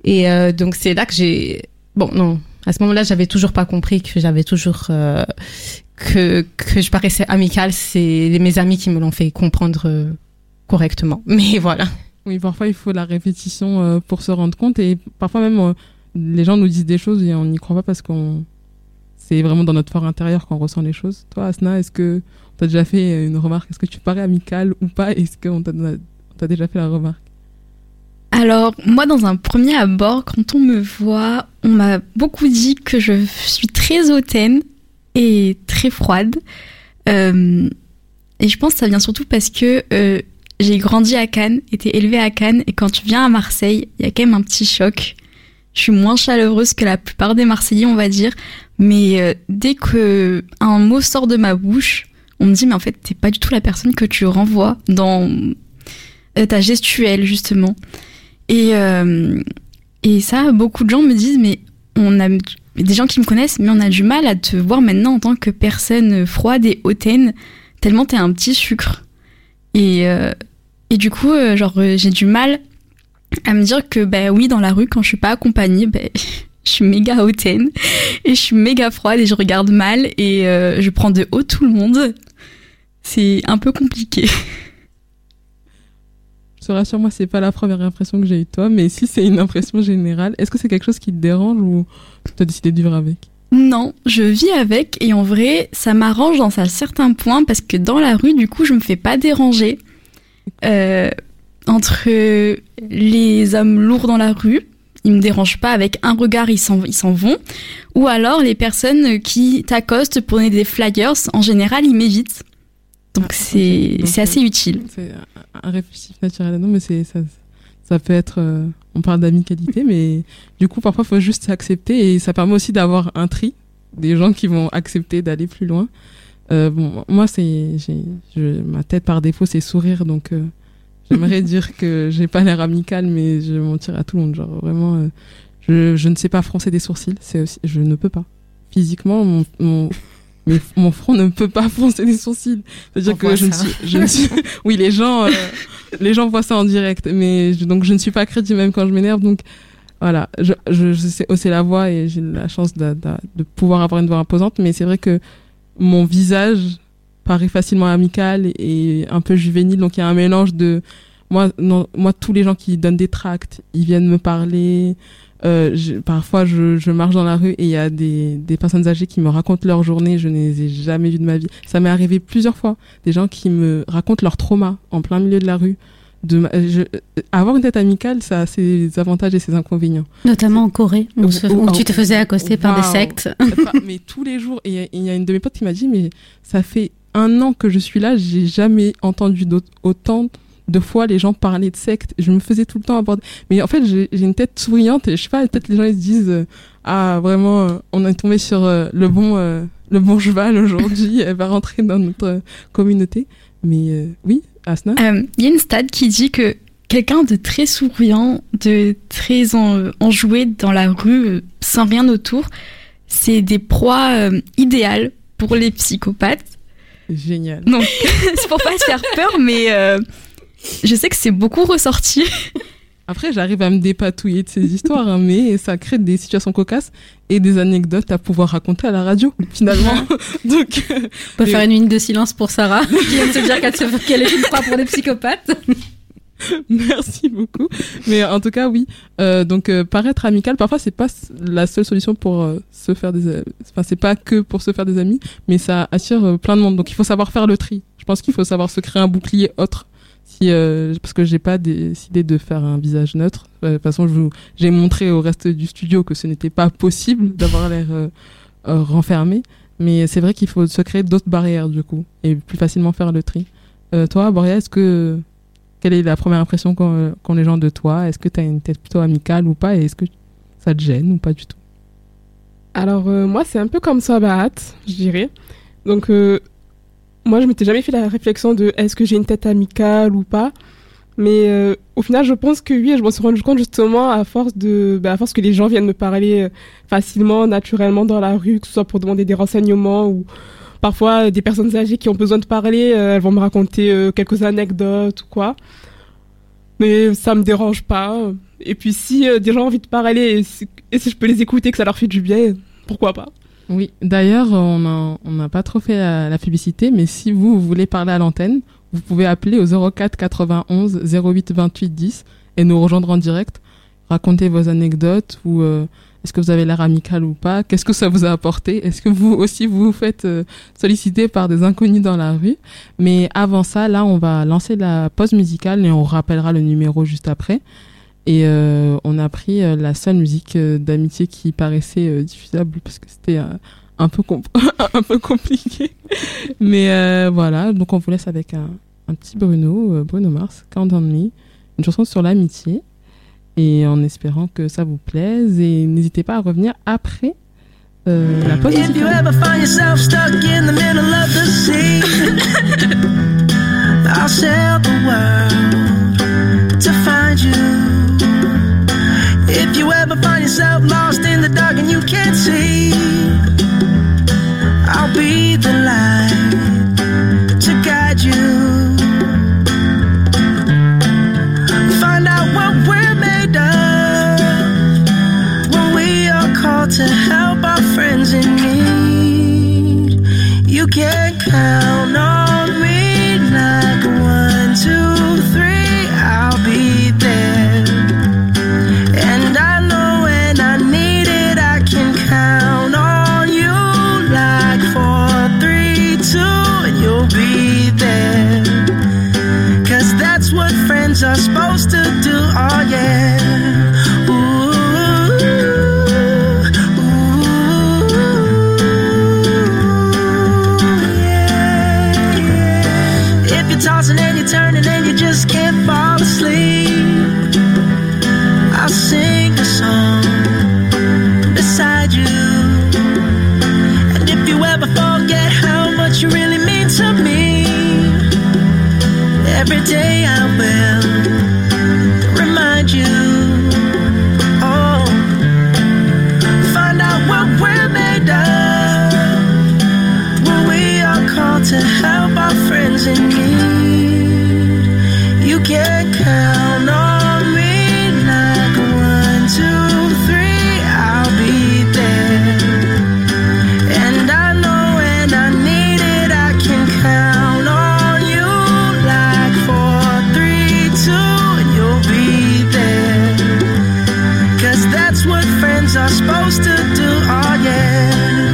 Et donc c'est là que à ce moment-là, j'avais toujours pas compris que j'avais toujours que je paraissais amicale. C'est mes amis qui me l'ont fait comprendre correctement. Mais voilà. Oui, parfois il faut la répétition pour se rendre compte, et parfois même les gens nous disent des choses et on n'y croit pas parce c'est vraiment dans notre fort intérieur qu'on ressent les choses. Toi, Asna, est-ce que t'as déjà fait une remarque? Est-ce que tu parais amicale ou pas? Est-ce qu'on t'a déjà fait la remarque? Alors, moi, dans un premier abord, quand on me voit, on m'a beaucoup dit que je suis très hautaine et très froide. Et je pense que ça vient surtout parce que j'ai grandi à Cannes, été élevée à Cannes, et quand tu viens à Marseille, il y a quand même un petit choc. Je suis moins chaleureuse que la plupart des Marseillais, on va dire. Mais dès que un mot sort de ma bouche, on me dit, mais en fait, t'es pas du tout la personne que tu renvoies dans ta gestuelle, justement. Et ça, beaucoup de gens me disent, mais des gens qui me connaissent, mais on a du mal à te voir maintenant en tant que personne froide et hautaine, tellement t'es un petit sucre. Et du coup, j'ai du mal à me dire que, oui, dans la rue, quand je suis pas accompagnée, je suis méga hautaine et je suis méga froide et je regarde mal et je prends de haut tout le monde. C'est un peu compliqué. Je te rassure, moi, c'est pas la première impression que j'ai eue de toi, mais si c'est une impression générale, est-ce que c'est quelque chose qui te dérange ou tu as décidé de vivre avec? Non, je vis avec, et en vrai, ça m'arrange dans un certain point parce que dans la rue, du coup, je me fais pas déranger. Entre les hommes lourds dans la rue, ils me dérangent pas, avec un regard, ils s'en vont. Ou alors les personnes qui t'accostent pour donner des flyers, en général, ils m'évitent. Donc c'est assez utile. C'est un réflexif naturel, non, mais ça peut être, on parle d'amicalité, mais du coup parfois il faut juste s'accepter, et ça permet aussi d'avoir un tri des gens qui vont accepter d'aller plus loin. Moi ma tête par défaut c'est sourire, donc j'aimerais dire que j'ai pas l'air amical, mais je mentirais à tout le monde, genre vraiment je ne sais pas froncer des sourcils, je ne peux pas physiquement, mon front ne peut pas froncer des sourcils. C'est-à-dire que je ne suis oui, les gens voient ça en direct, mais donc je ne suis pas crédible même quand je m'énerve, donc voilà, je sais hausser la voix et j'ai la chance de pouvoir avoir une voix imposante, mais c'est vrai que mon visage paraît facilement amical et un peu juvénile, donc il y a un mélange de moi tous les gens qui donnent des tracts, ils viennent me parler. Parfois je marche dans la rue et il y a des personnes âgées qui me racontent leur journée, je ne les ai jamais vues de ma vie. Ça m'est arrivé plusieurs fois, des gens qui me racontent leur trauma en plein milieu de la rue. Avoir une tête amicale, ça a ses avantages et ses inconvénients. Notamment en Corée, où tu te faisais accoster par des sectes. Mais tous les jours, et il y a une de mes potes qui m'a dit, mais ça fait 1 an que je suis là, j'ai jamais entendu autant de fois les gens parlaient de secte. Je me faisais tout le temps aborder. Mais en fait, j'ai une tête souriante et je sais pas, peut-être les gens ils se disent vraiment, on est tombé sur le bon cheval aujourd'hui, elle va rentrer dans notre communauté. Mais oui, Asna. Il y a une stat qui dit que quelqu'un de très souriant, de très enjoué dans la rue, sans rien autour, c'est des proies idéales pour les psychopathes. Génial. Donc, c'est pour pas se faire peur, mais je sais que c'est beaucoup ressorti. Après, j'arrive à me dépatouiller de ces histoires, hein, mais ça crée des situations cocasses et des anecdotes à pouvoir raconter à la radio, finalement. Donc, on peut faire une minute de silence pour Sarah, qui vient de se dire qu'elle est une proie pour des psychopathes. Merci beaucoup. Mais en tout cas, oui. Donc, paraître amical, parfois, c'est pas la seule solution pour se faire c'est pas que pour se faire des amis, mais ça attire plein de monde. Donc, il faut savoir faire le tri. Je pense qu'il faut savoir se créer un bouclier autre. Parce que j'ai pas décidé de faire un visage neutre. De toute façon, j'ai montré au reste du studio que ce n'était pas possible d'avoir l'air renfermé. Mais c'est vrai qu'il faut se créer d'autres barrières, du coup, et plus facilement faire le tri. Toi, Boria, quelle est la première impression qu'ont les gens de toi? Est-ce que tu as une tête plutôt amicale ou pas? Et est-ce que ça te gêne ou pas du tout? Alors, moi, c'est un peu comme ça, Bahat, je dirais. Donc, moi, je m'étais jamais fait la réflexion de est-ce que j'ai une tête amicale ou pas. Mais au final, je pense que oui, et je m'en suis rendu compte justement à force que les gens viennent me parler facilement, naturellement dans la rue, que ce soit pour demander des renseignements ou parfois des personnes âgées qui ont besoin de parler, elles vont me raconter quelques anecdotes ou quoi. Mais ça me dérange pas. Et puis si des gens ont envie de parler et si je peux les écouter, que ça leur fait du bien, pourquoi pas. Oui, d'ailleurs, on n'a pas trop fait la publicité, mais si vous voulez parler à l'antenne, vous pouvez appeler au 04 91 08 28 10 et nous rejoindre en direct, raconter vos anecdotes ou est-ce que vous avez l'air amical ou pas, qu'est-ce que ça vous a apporté, est-ce que vous aussi vous faites solliciter par des inconnus dans la rue. Mais avant ça, là, on va lancer la pause musicale et on rappellera le numéro juste après. Et on a pris la seule musique d'amitié qui paraissait diffusable parce que c'était un peu compliqué. Mais voilà, donc on vous laisse avec un petit Bruno Mars, Count on Me, une chanson sur l'amitié. Et en espérant que ça vous plaise. Et n'hésitez pas à revenir après la pause musicale. If you ever find yourself stuck in the middle of the sea, I'll sail the world to find you. If you ever find yourself lost in the dark and you can't see, I'll be the light to guide you. Find out what we're made of when we are called to help our friends in need. You can count on me like 1, 2, 3, I'll be there. And I know when I need it, I can count on you like 4, 3, 2, and you'll be there. 'Cause that's what friends are supposed to do, oh yeah. Ooh, yeah, yeah. If you're tossing and you're turning and you just can't fall asleep, I'll sing a song beside you. And if you ever forget how much you really mean to me, every day I will remind you. Oh, find out what we're made of when we are called to help our friends in need. You can count on me like 1, 2, 3, I'll be there. And I know when I need it, I can count on you like 4, 3, 2, and you'll be there. 'Cause that's what friends are supposed to do, oh yeah.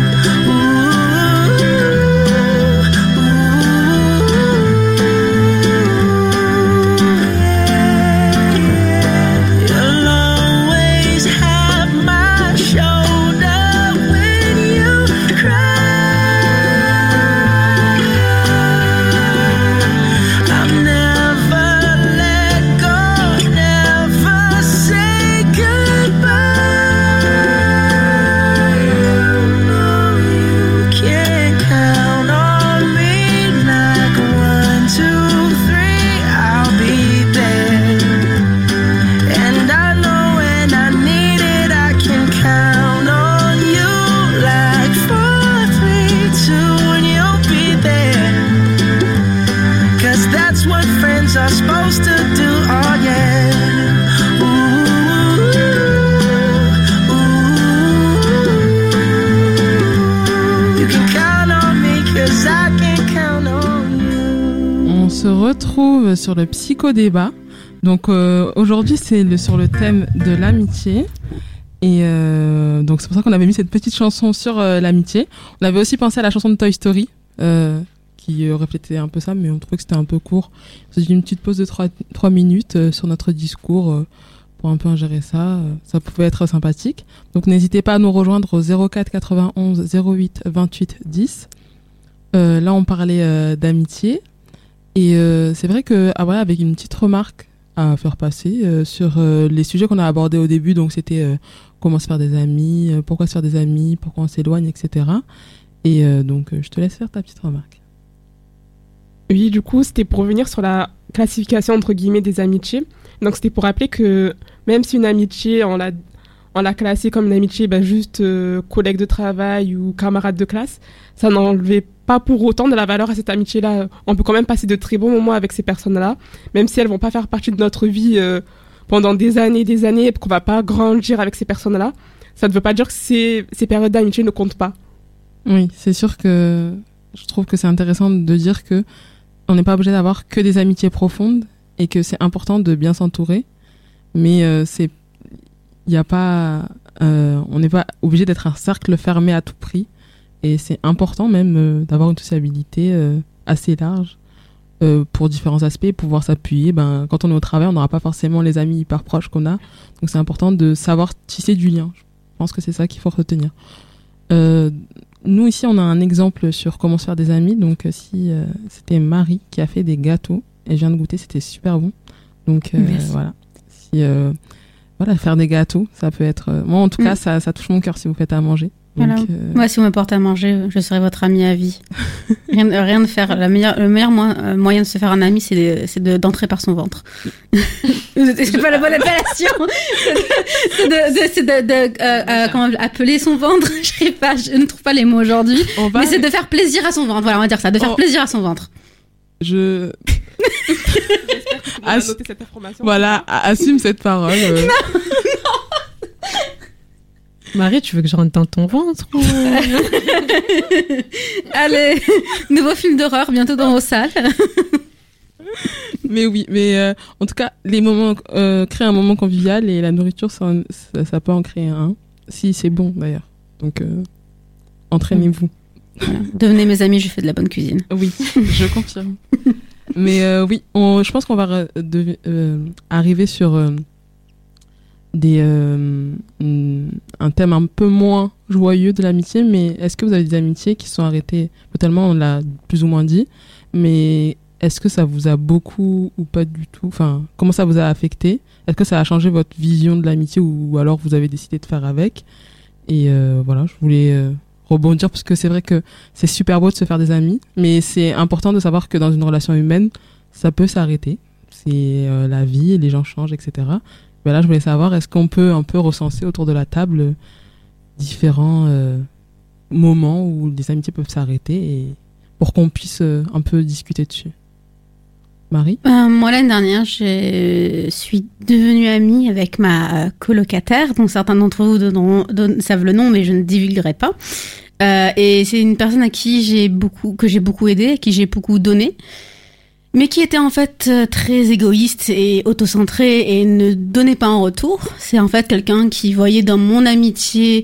Se retrouve sur le psychodébat. Donc aujourd'hui c'est sur le thème de l'amitié et donc c'est pour ça qu'on avait mis cette petite chanson sur l'amitié. On avait aussi pensé à la chanson de Toy Story qui reflétait un peu ça, mais on trouvait que c'était un peu court. On s'est dit une petite pause de 3 minutes sur notre discours pour un peu ingérer ça. Ça pouvait être sympathique. Donc n'hésitez pas à nous rejoindre au 04 91 08 28 10. Là on parlait d'amitié. Et c'est vrai que voilà, avec une petite remarque à faire passer sur les sujets qu'on a abordés au début, donc c'était comment se faire des amis, pourquoi se faire des amis, pourquoi on s'éloigne, etc. Et donc je te laisse faire ta petite remarque. Oui, du coup, c'était pour revenir sur la classification entre guillemets des amitiés. Donc c'était pour rappeler que même si une amitié, on l'a classée comme une amitié juste collègue de travail ou camarade de classe, ça n'enlevait pas pour autant de la valeur à cette amitié-là. On peut quand même passer de très bons moments avec ces personnes-là, même si elles vont pas faire partie de notre vie pendant des années, qu'on va pas grandir avec ces personnes-là, ça ne veut pas dire que ces périodes d'amitié ne comptent pas. Oui, c'est sûr que je trouve que c'est intéressant de dire que on n'est pas obligé d'avoir que des amitiés profondes et que c'est important de bien s'entourer, mais il y a pas, on n'est pas obligé d'être un cercle fermé à tout prix, et c'est important même d'avoir une sociabilité assez large pour différents aspects, pouvoir s'appuyer. Quand on est au travail, on n'aura pas forcément les amis hyper proches qu'on a, donc c'est important de savoir tisser du lien. Je pense que c'est ça qu'il faut retenir. Nous ici, on a un exemple sur comment se faire des amis. Donc c'était Marie qui a fait des gâteaux et je viens de goûter, c'était super bon. Donc voilà. Voilà, faire des gâteaux, ça peut être. Moi, en tout cas, ça touche mon cœur si vous faites à manger. Donc, voilà. Moi, si vous me portez à manger, je serai votre ami à vie. rien de faire. Le meilleur moyen de se faire un ami, c'est d'entrer par son ventre. C'est pas la bonne appellation. Comment appeler son ventre. Je ne trouve pas les mots aujourd'hui. Mais c'est de faire plaisir à son ventre. Voilà, on va dire ça. De faire plaisir à son ventre. J'espère que vous allez noter cette information. Voilà, assume cette parole. Non. Marie, tu veux que je rentre dans ton ventre ou... Allez, nouveau film d'horreur bientôt dans vos salles. Mais oui, en tout cas, les moments, créer un moment convivial et la nourriture, ça peut en créer un. Si c'est bon d'ailleurs. Donc, entraînez-vous. Voilà. Devenez mes amis, je fais de la bonne cuisine. Oui, je confirme. Mais oui, je pense qu'on va arriver sur un thème un peu moins joyeux de l'amitié. Mais est-ce que vous avez des amitiés qui se sont arrêtées totalement? On l'a plus ou moins dit. Mais est-ce que ça vous a beaucoup ou pas du tout? Enfin, comment ça vous a affecté? Est-ce que ça a changé votre vision de l'amitié ou alors vous avez décidé de faire avec? Et voilà, je voulais... rebondir parce que c'est vrai que c'est super beau de se faire des amis, mais c'est important de savoir que dans une relation humaine, ça peut s'arrêter. C'est la vie, les gens changent, etc. Mais là, je voulais savoir, est-ce qu'on peut un peu recenser autour de la table différents moments où les amitiés peuvent s'arrêter et pour qu'on puisse un peu discuter dessus. Marie? Moi, l'année dernière, je suis devenue amie avec ma colocataire, dont certains d'entre vous savent le nom, mais je ne divulguerai pas. Et c'est une personne que j'ai beaucoup aidée, à qui j'ai beaucoup donné, mais qui était en fait très égoïste et autocentrée et ne donnait pas en retour. C'est en fait quelqu'un qui voyait dans mon amitié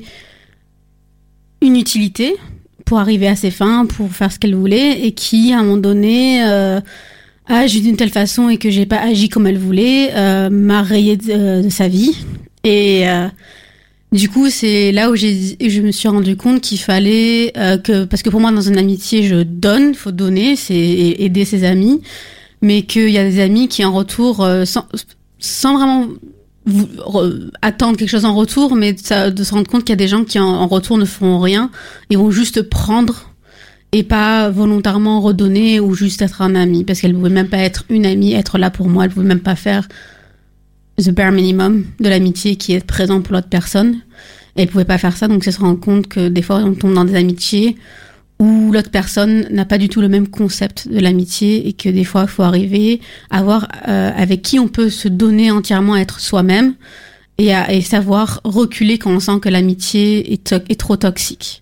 une utilité pour arriver à ses fins, pour faire ce qu'elle voulait, et qui, à un moment donné... a agi d'une telle façon et que j'ai pas agi comme elle voulait, m'a rayé de sa vie. Et du coup, c'est là où je me suis rendu compte qu'il fallait parce que pour moi, dans une amitié, je donne, faut donner, c'est aider ses amis, mais qu'il y a des amis qui en retour, sans vraiment attendre quelque chose en retour, mais de se rendre compte qu'il y a des gens qui en retour ne feront rien et vont juste prendre. Et pas volontairement redonner ou juste être un ami, parce qu'elle pouvait même pas être une amie, être là pour moi, elle pouvait même pas faire the bare minimum de l'amitié qui est présent pour l'autre personne. Et elle pouvait pas faire ça, donc c'est se rendre compte que des fois on tombe dans des amitiés où l'autre personne n'a pas du tout le même concept de l'amitié et que des fois il faut arriver à voir avec qui on peut se donner entièrement, être soi-même et savoir reculer quand on sent que l'amitié est trop toxique.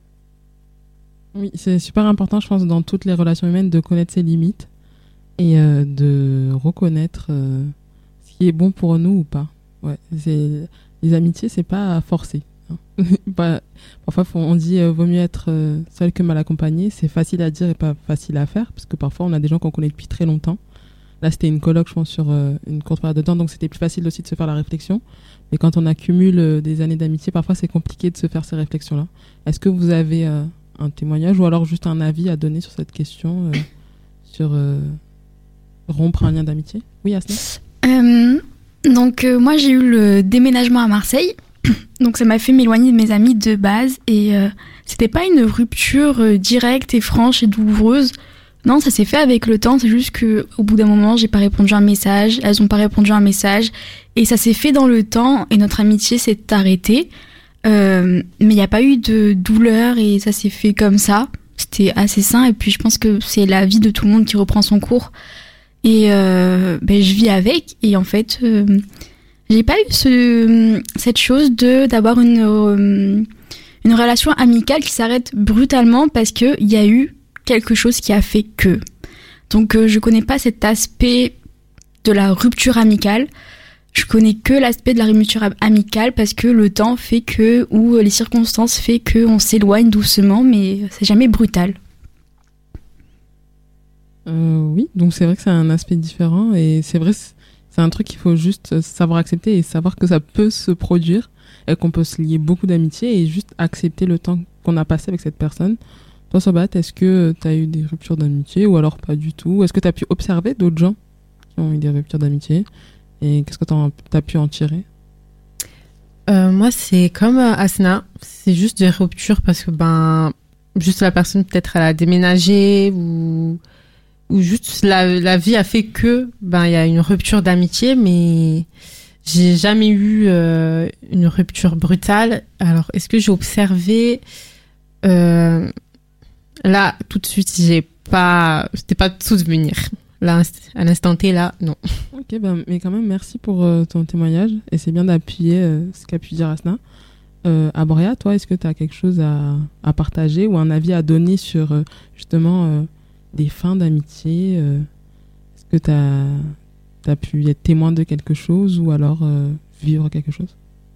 Oui, c'est super important, je pense, dans toutes les relations humaines, de connaître ses limites et de reconnaître ce qui est bon pour nous ou pas. Ouais, les amitiés, c'est pas forcé. Hein. Parfois, on dit vaut mieux être seul que mal accompagné. C'est facile à dire et pas facile à faire, parce que parfois, on a des gens qu'on connaît depuis très longtemps. Là, c'était une colloque, je pense, sur une courte période de temps, donc c'était plus facile aussi de se faire la réflexion. Mais quand on accumule des années d'amitié, parfois, c'est compliqué de se faire ces réflexions-là. Est-ce que vous avez... un témoignage ou alors juste un avis à donner sur cette question sur rompre un lien d'amitié? Oui, Asna? Donc moi j'ai eu le déménagement à Marseille, donc ça m'a fait m'éloigner de mes amis de base et c'était pas une rupture directe et franche et douloureuse. Non, ça s'est fait avec le temps, c'est juste que au bout d'un moment j'ai pas répondu à un message, elles ont pas répondu à un message et ça s'est fait dans le temps et notre amitié s'est arrêtée. Mais il n'y a pas eu de douleur et ça s'est fait comme ça. C'était assez sain et puis je pense que c'est la vie de tout le monde qui reprend son cours et je vis avec et en fait J'ai pas eu cette chose d'avoir une relation amicale qui s'arrête brutalement parce que il y a eu quelque chose qui a fait que. Donc je connais pas cet aspect de la rupture amicale. Je connais que l'aspect de la rupture amicale parce que le temps fait que, ou les circonstances fait que on s'éloigne doucement, mais c'est jamais brutal. Oui, donc c'est vrai que c'est un aspect différent et c'est vrai, c'est un truc qu'il faut juste savoir accepter et savoir que ça peut se produire et qu'on peut se lier beaucoup d'amitié et juste accepter le temps qu'on a passé avec cette personne. Toi, Sobat, est-ce que tu as eu des ruptures d'amitié ou alors pas du tout? Est-ce que tu as pu observer d'autres gens qui ont eu des ruptures d'amitié et qu'est-ce que tu as pu en tirer? Moi, c'est comme Asna, c'est juste des ruptures parce que juste la personne peut-être elle a déménagé ou juste la vie a fait que il y a une rupture d'amitié, mais j'ai jamais eu une rupture brutale. Alors, est-ce que j'ai observé là tout de suite, c'était pas de souvenir. Là, à l'instant T, là, non. Ok, mais quand même, merci pour ton témoignage. Et c'est bien d'appuyer ce qu'a pu dire Asna. Aboria, toi, est-ce que tu as quelque chose à partager ou un avis à donner sur justement des fins d'amitié? Est-ce que tu as pu être témoin de quelque chose ou alors vivre quelque chose?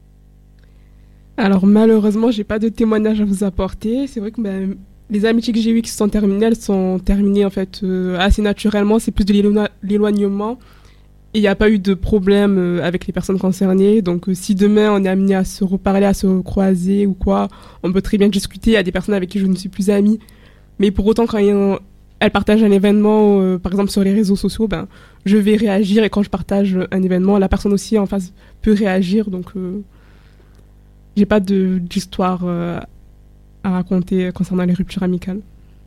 Alors malheureusement, j'ai pas de témoignage à vous apporter. C'est vrai que les amitiés que j'ai eues qui se sont terminées, elles sont terminées en fait assez naturellement. C'est plus de l'éloignement. Et il n'y a pas eu de problème avec les personnes concernées. Donc si demain on est amené à se reparler, à se croiser ou quoi, on peut très bien discuter. Il y a des personnes avec qui je ne suis plus amie. Mais pour autant, quand elles partagent un événement, par exemple sur les réseaux sociaux, je vais réagir. Et quand je partage un événement, la personne aussi en face peut réagir. Donc j'ai pas d'histoire à raconter concernant les ruptures amicales.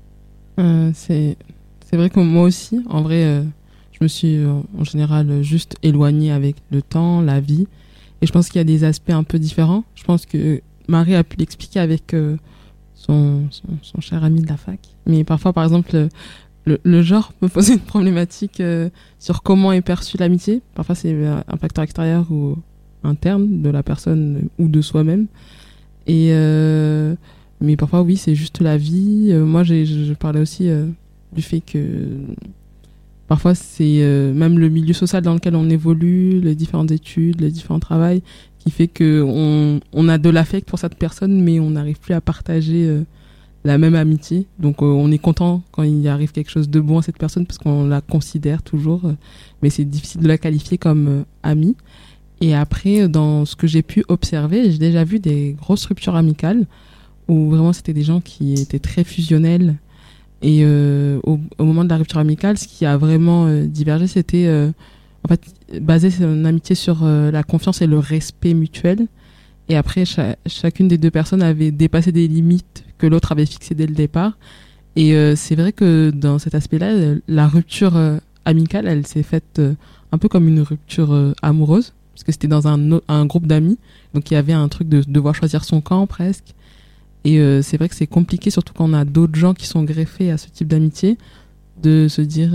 C'est vrai que moi aussi, en vrai, je me suis en général juste éloignée avec le temps, la vie. Et je pense qu'il y a des aspects un peu différents. Je pense que Marie a pu l'expliquer avec son cher ami de la fac. Mais parfois, par exemple, le genre peut poser une problématique sur comment est perçue l'amitié. Parfois, c'est un facteur extérieur ou interne de la personne ou de soi-même. Et mais parfois, oui, c'est juste la vie. Moi, je parlais aussi du fait que parfois, c'est même le milieu social dans lequel on évolue, les différentes études, les différents travails, qui fait qu'on a de l'affect pour cette personne, mais on n'arrive plus à partager la même amitié. Donc, on est content quand il arrive quelque chose de bon à cette personne parce qu'on la considère toujours, mais c'est difficile de la qualifier comme amie. Et après, dans ce que j'ai pu observer, j'ai déjà vu des grosses ruptures amicales où vraiment c'était des gens qui étaient très fusionnels. Et au moment de la rupture amicale, ce qui a vraiment divergé, c'était en fait baser son amitié sur la confiance et le respect mutuel. Et après, chacune des deux personnes avait dépassé des limites que l'autre avait fixées dès le départ. Et c'est vrai que dans cet aspect-là, la rupture amicale, elle s'est faite un peu comme une rupture amoureuse. Parce que c'était dans un groupe d'amis, donc il y avait un truc de devoir choisir son camp presque. Et c'est vrai que c'est compliqué, surtout quand on a d'autres gens qui sont greffés à ce type d'amitié, de se dire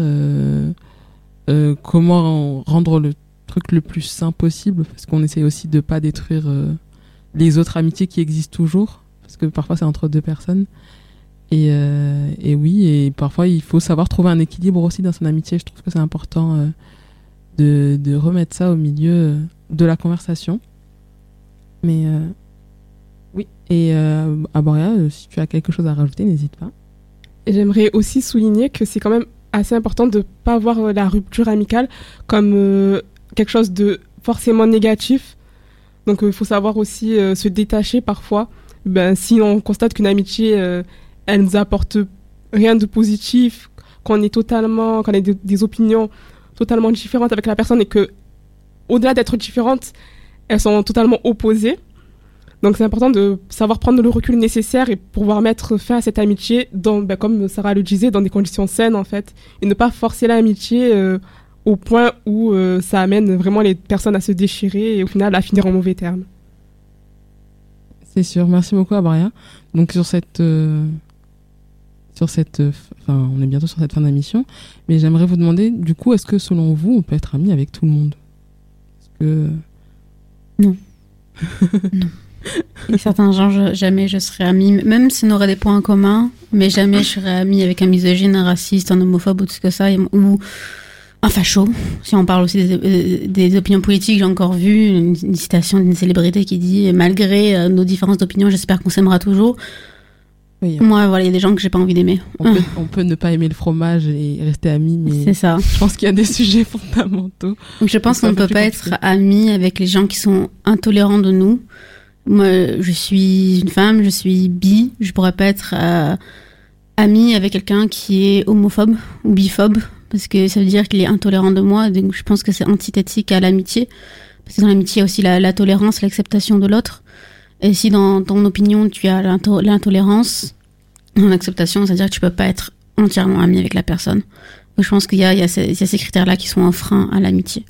comment rendre le truc le plus sain possible, parce qu'on essaie aussi de pas détruire les autres amitiés qui existent toujours, parce que parfois c'est entre deux personnes. Et oui, et parfois il faut savoir trouver un équilibre aussi dans son amitié. Je trouve que c'est important de remettre ça au milieu de la conversation. Mais oui, et Aboria, si tu as quelque chose à rajouter, n'hésite pas. Et j'aimerais aussi souligner que c'est quand même assez important de ne pas voir la rupture amicale comme quelque chose de forcément négatif. Donc il faut savoir aussi se détacher parfois. Si on constate qu'une amitié, elle nous apporte rien de positif, qu'on a des opinions totalement différentes avec la personne et que, au-delà d'être différentes, elles sont totalement opposées. Donc c'est important de savoir prendre le recul nécessaire et pouvoir mettre fin à cette amitié, comme Sarah le disait, dans des conditions saines en fait, et ne pas forcer l'amitié au point où ça amène vraiment les personnes à se déchirer et au final à finir en mauvais termes. C'est sûr, merci beaucoup Aboria. Donc on est bientôt sur cette fin d'émission, mais j'aimerais vous demander, du coup, est-ce que selon vous, on peut être amis avec tout le monde? Est-ce que Non. Non. Et certains gens, jamais je serais amie, même si on aurait des points en commun, mais jamais je serais amie avec un misogyne, un raciste, un homophobe ou tout ce que ça, ou un facho. Si on parle aussi des opinions politiques, j'ai encore vu une citation d'une célébrité qui dit « Malgré nos différences d'opinion, j'espère qu'on s'aimera toujours ». Oui. Moi, voilà, il y a des gens que j'ai pas envie d'aimer. On peut ne pas aimer le fromage et rester amis, mais c'est ça. Je pense qu'il y a des sujets fondamentaux. Donc je pense qu'on ne peut pas être amis avec les gens qui sont intolérants de nous. Moi, je suis une femme, je suis bi, je pourrais pas être amie avec quelqu'un qui est homophobe ou biphobe, parce que ça veut dire qu'il est intolérant de moi, donc je pense que c'est antithétique à l'amitié. Parce que dans l'amitié, il y a aussi la tolérance, l'acceptation de l'autre. Et si dans ton opinion, tu as l'intolérance, l'acceptation, c'est-à-dire que tu peux pas être entièrement ami avec la personne. Donc je pense qu'il y a ces critères-là qui sont un frein à l'amitié.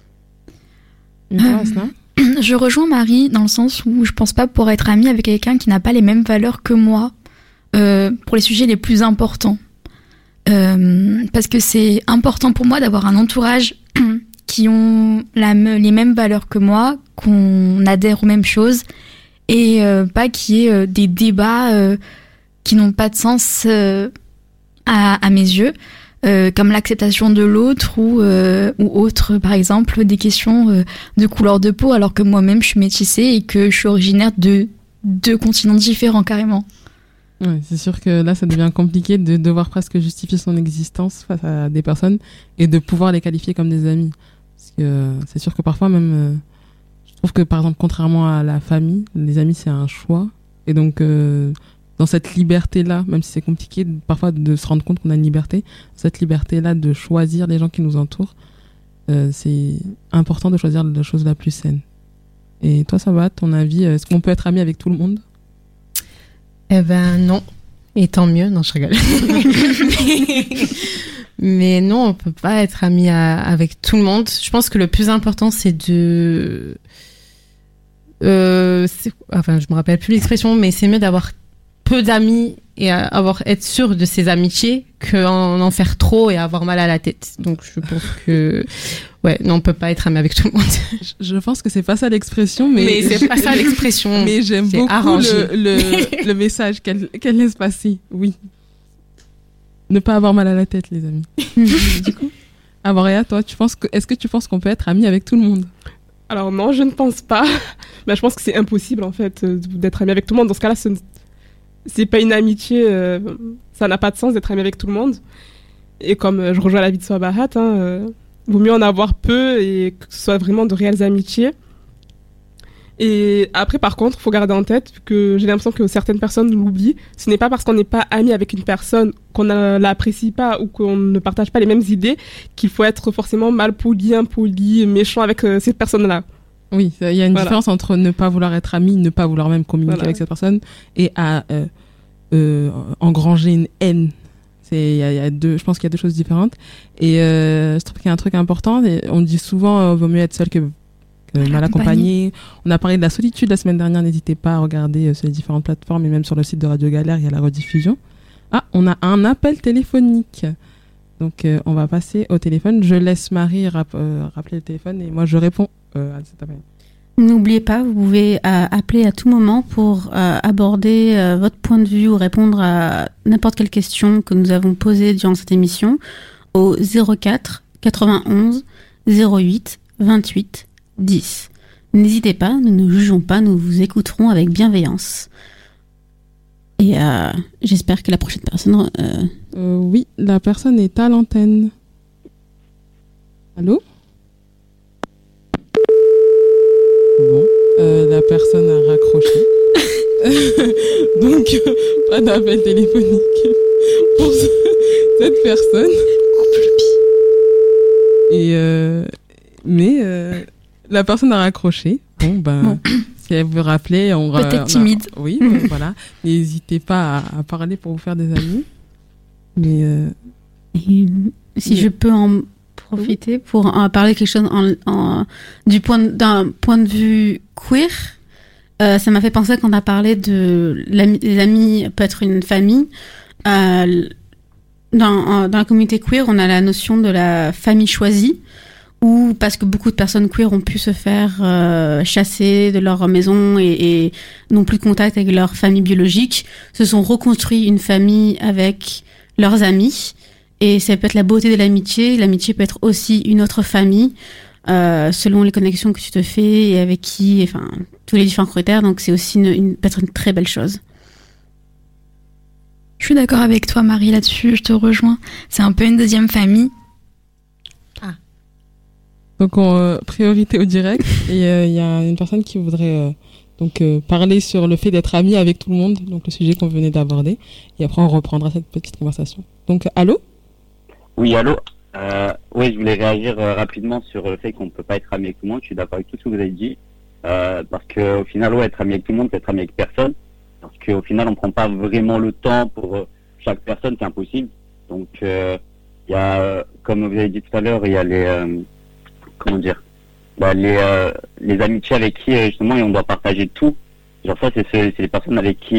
Je rejoins Marie dans le sens où je pense pas pouvoir être amie avec quelqu'un qui n'a pas les mêmes valeurs que moi pour les sujets les plus importants. Parce que c'est important pour moi d'avoir un entourage qui ont les mêmes valeurs que moi, qu'on adhère aux mêmes choses et pas qu'il y ait des débats qui n'ont pas de sens à mes yeux. Comme l'acceptation de l'autre ou autre, par exemple, des questions de couleur de peau, alors que moi-même je suis métissée et que je suis originaire de 2 continents différents carrément. Ouais, c'est sûr que là, ça devient compliqué de devoir presque justifier son existence face à des personnes et de pouvoir les qualifier comme des amis. Parce que c'est sûr que parfois même, je trouve que par exemple, contrairement à la famille, les amis c'est un choix. Et donc, dans cette liberté-là, même si c'est compliqué parfois de se rendre compte qu'on a une liberté, cette liberté-là de choisir les gens qui nous entourent, c'est important de choisir la chose la plus saine. Et toi, ça va, ton avis, est-ce qu'on peut être ami avec tout le monde ? Eh ben non, et tant mieux, non je rigole. Mais non, on peut pas être ami avec tout le monde. Je pense que le plus important c'est de... enfin, je me rappelle plus l'expression, mais c'est mieux d'avoir peu d'amis et être sûr de ses amitiés qu'en en faire trop et avoir mal à la tête. Donc je pense que ouais, non, on peut pas être ami avec tout le monde. Je pense que c'est pas ça l'expression, mais c'est pas ça l'expression. Mais j'aime beaucoup le message qu'elle laisse passer. Oui. Ne pas avoir mal à la tête, les amis. Du coup, Aboria, toi, est-ce que tu penses qu'on peut être ami avec tout le monde ? Alors non, je ne pense pas. Je pense que c'est impossible en fait d'être ami avec tout le monde. Dans ce cas-là, c'est pas une amitié, ça n'a pas de sens d'être ami avec tout le monde. Et comme je rejoins l'avis de Swabahat, vaut mieux en avoir peu et que ce soit vraiment de réelles amitiés. Et après, par contre, il faut garder en tête que j'ai l'impression que certaines personnes l'oublient. Ce n'est pas parce qu'on n'est pas ami avec une personne qu'on ne l'apprécie pas ou qu'on ne partage pas les mêmes idées qu'il faut être forcément malpoli, impoli, méchant avec cette personne-là. Oui, il y a une différence entre ne pas vouloir être ami, ne pas vouloir même communiquer avec cette personne et à engranger une haine. Je pense qu'il y a 2 choses différentes. Et je trouve qu'il y a un truc important. On dit souvent vaut mieux être seul que mal accompagné. On a parlé de la solitude la semaine dernière. N'hésitez pas à regarder sur les différentes plateformes et même sur le site de Radio Galère, il y a la rediffusion. Ah, on a un appel téléphonique. Donc, on va passer au téléphone. Je laisse Marie rappeler le téléphone et moi, je réponds à cet appel. N'oubliez pas, vous pouvez appeler à tout moment pour aborder votre point de vue ou répondre à n'importe quelle question que nous avons posée durant cette émission au 04 91 08 28 10. N'hésitez pas, nous ne jugeons pas, nous vous écouterons avec bienveillance. Et j'espère que la prochaine personne... Oui, la personne est à l'antenne. Allô ? Bon, la personne a raccroché. Donc, pas d'appel téléphonique pour cette personne. Et mais la personne a raccroché. Bon. Si elle veut rappeler, peut-être timide. Oui, voilà. N'hésitez pas à parler pour vous faire des amis. Mais si je peux en profiter pour parler quelque chose d'un point de vue queer, ça m'a fait penser quand on a parlé de les amis peut être une famille. Dans la communauté queer, on a la notion de la famille choisie, ou parce que beaucoup de personnes queer ont pu se faire chasser de leur maison et n'ont plus de contact avec leur famille biologique, se sont reconstruits une famille avec leurs amis. Et ça peut être la beauté de l'amitié. L'amitié peut être aussi une autre famille, selon les connexions que tu te fais et avec qui, enfin, tous les différents critères. Donc c'est aussi peut être une très belle chose. Je suis d'accord avec toi, Marie, là-dessus. Je te rejoins. C'est un peu une deuxième famille. Donc, priorité au direct. Et il y a une personne qui voudrait parler sur le fait d'être ami avec tout le monde, donc le sujet qu'on venait d'aborder. Et après, on reprendra cette petite conversation. Donc, allô ? Oui, allô. Oui, je voulais réagir rapidement sur le fait qu'on ne peut pas être ami avec tout le monde. Je suis d'accord avec tout ce que vous avez dit. Parce qu'au final, être ami avec tout le monde, c'est être ami avec personne. Parce qu'au final, on ne prend pas vraiment le temps pour chaque personne, c'est impossible. Donc, il y a, comme vous avez dit tout à l'heure, il y a les amitiés avec qui justement on doit partager tout. Genre ça, c'est les personnes avec qui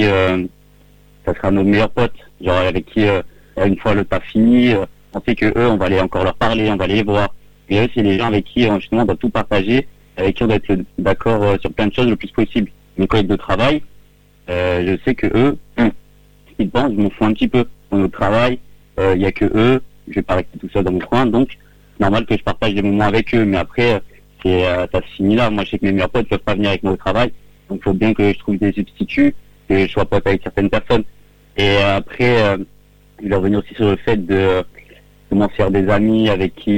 ça sera nos meilleurs potes. Genre avec qui une fois le taf fini, on sait que eux, on va aller encore leur parler, on va aller les voir. Et eux, c'est les gens avec qui justement on doit tout partager, avec qui on doit être d'accord sur plein de choses le plus possible. Mes collègues de travail, je sais que eux, ils pensent, je m'en fous un petit peu. Dans notre travail, il y a que eux, je vais pas rester tout seul dans mon coin, donc c'est normal que je partage des moments avec eux. Mais après, ça se finit là. Moi, je sais que mes meilleurs potes peuvent pas venir avec moi au travail, donc il faut bien que je trouve des substituts, que je sois pote avec certaines personnes. Et après, je vais revenir aussi sur le fait de comment faire des amis avec qui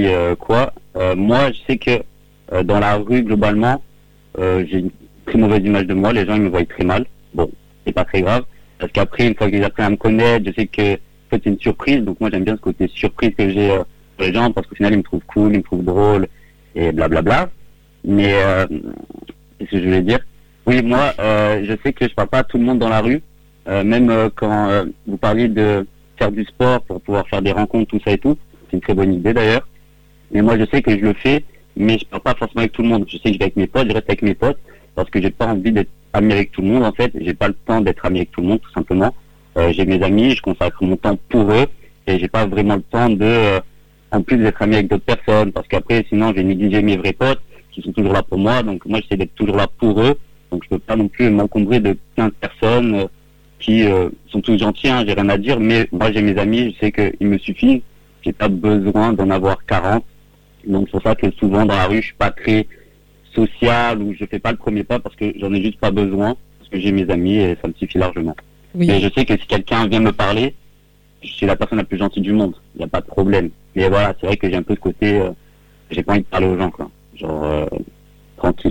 moi, je sais que dans la rue, globalement, j'ai une très mauvaise image de moi. Les gens, ils me voient très mal. Bon, c'est pas très grave. Parce qu'après, une fois qu'ils apprennent à me connaître, je sais que en fait, c'est une surprise. Donc moi, j'aime bien ce côté surprise que j'ai sur les gens, parce qu'au final, ils me trouvent cool, ils me trouvent drôle, et blablabla. Mais, qu'est-ce que je voulais dire? Oui, moi, je sais que je parle pas à tout le monde dans la rue. Même quand vous parliez de faire du sport pour pouvoir faire des rencontres, tout ça et tout. C'est une très bonne idée d'ailleurs. Mais moi, je sais que je le fais, mais je parle pas forcément avec tout le monde. Je sais que je vais avec mes potes, je reste avec mes potes, parce que j'ai pas envie d'être ami avec tout le monde, en fait. J'ai pas le temps d'être ami avec tout le monde, tout simplement. J'ai mes amis, je consacre mon temps pour eux, et j'ai pas vraiment le temps en plus d'être ami avec d'autres personnes, parce qu'après, sinon, je vais négliger mes vrais potes, qui sont toujours là pour moi. Donc moi, j'essaie d'être toujours là pour eux. Donc je peux pas non plus m'encombrer de 15 personnes qui sont tous gentils, j'ai rien à dire, mais moi j'ai mes amis, je sais qu'ils me suffisent, j'ai pas besoin d'en avoir 40. Donc c'est pour ça que souvent dans la rue, je suis pas très social, ou je fais pas le premier pas, parce que j'en ai juste pas besoin, parce que j'ai mes amis et ça me suffit largement. Oui. Mais je sais que si quelqu'un vient me parler, je suis la personne la plus gentille du monde, il n'y a pas de problème. Mais voilà, c'est vrai que j'ai un peu ce côté, j'ai pas envie de parler aux gens, quoi. Genre, tranquille.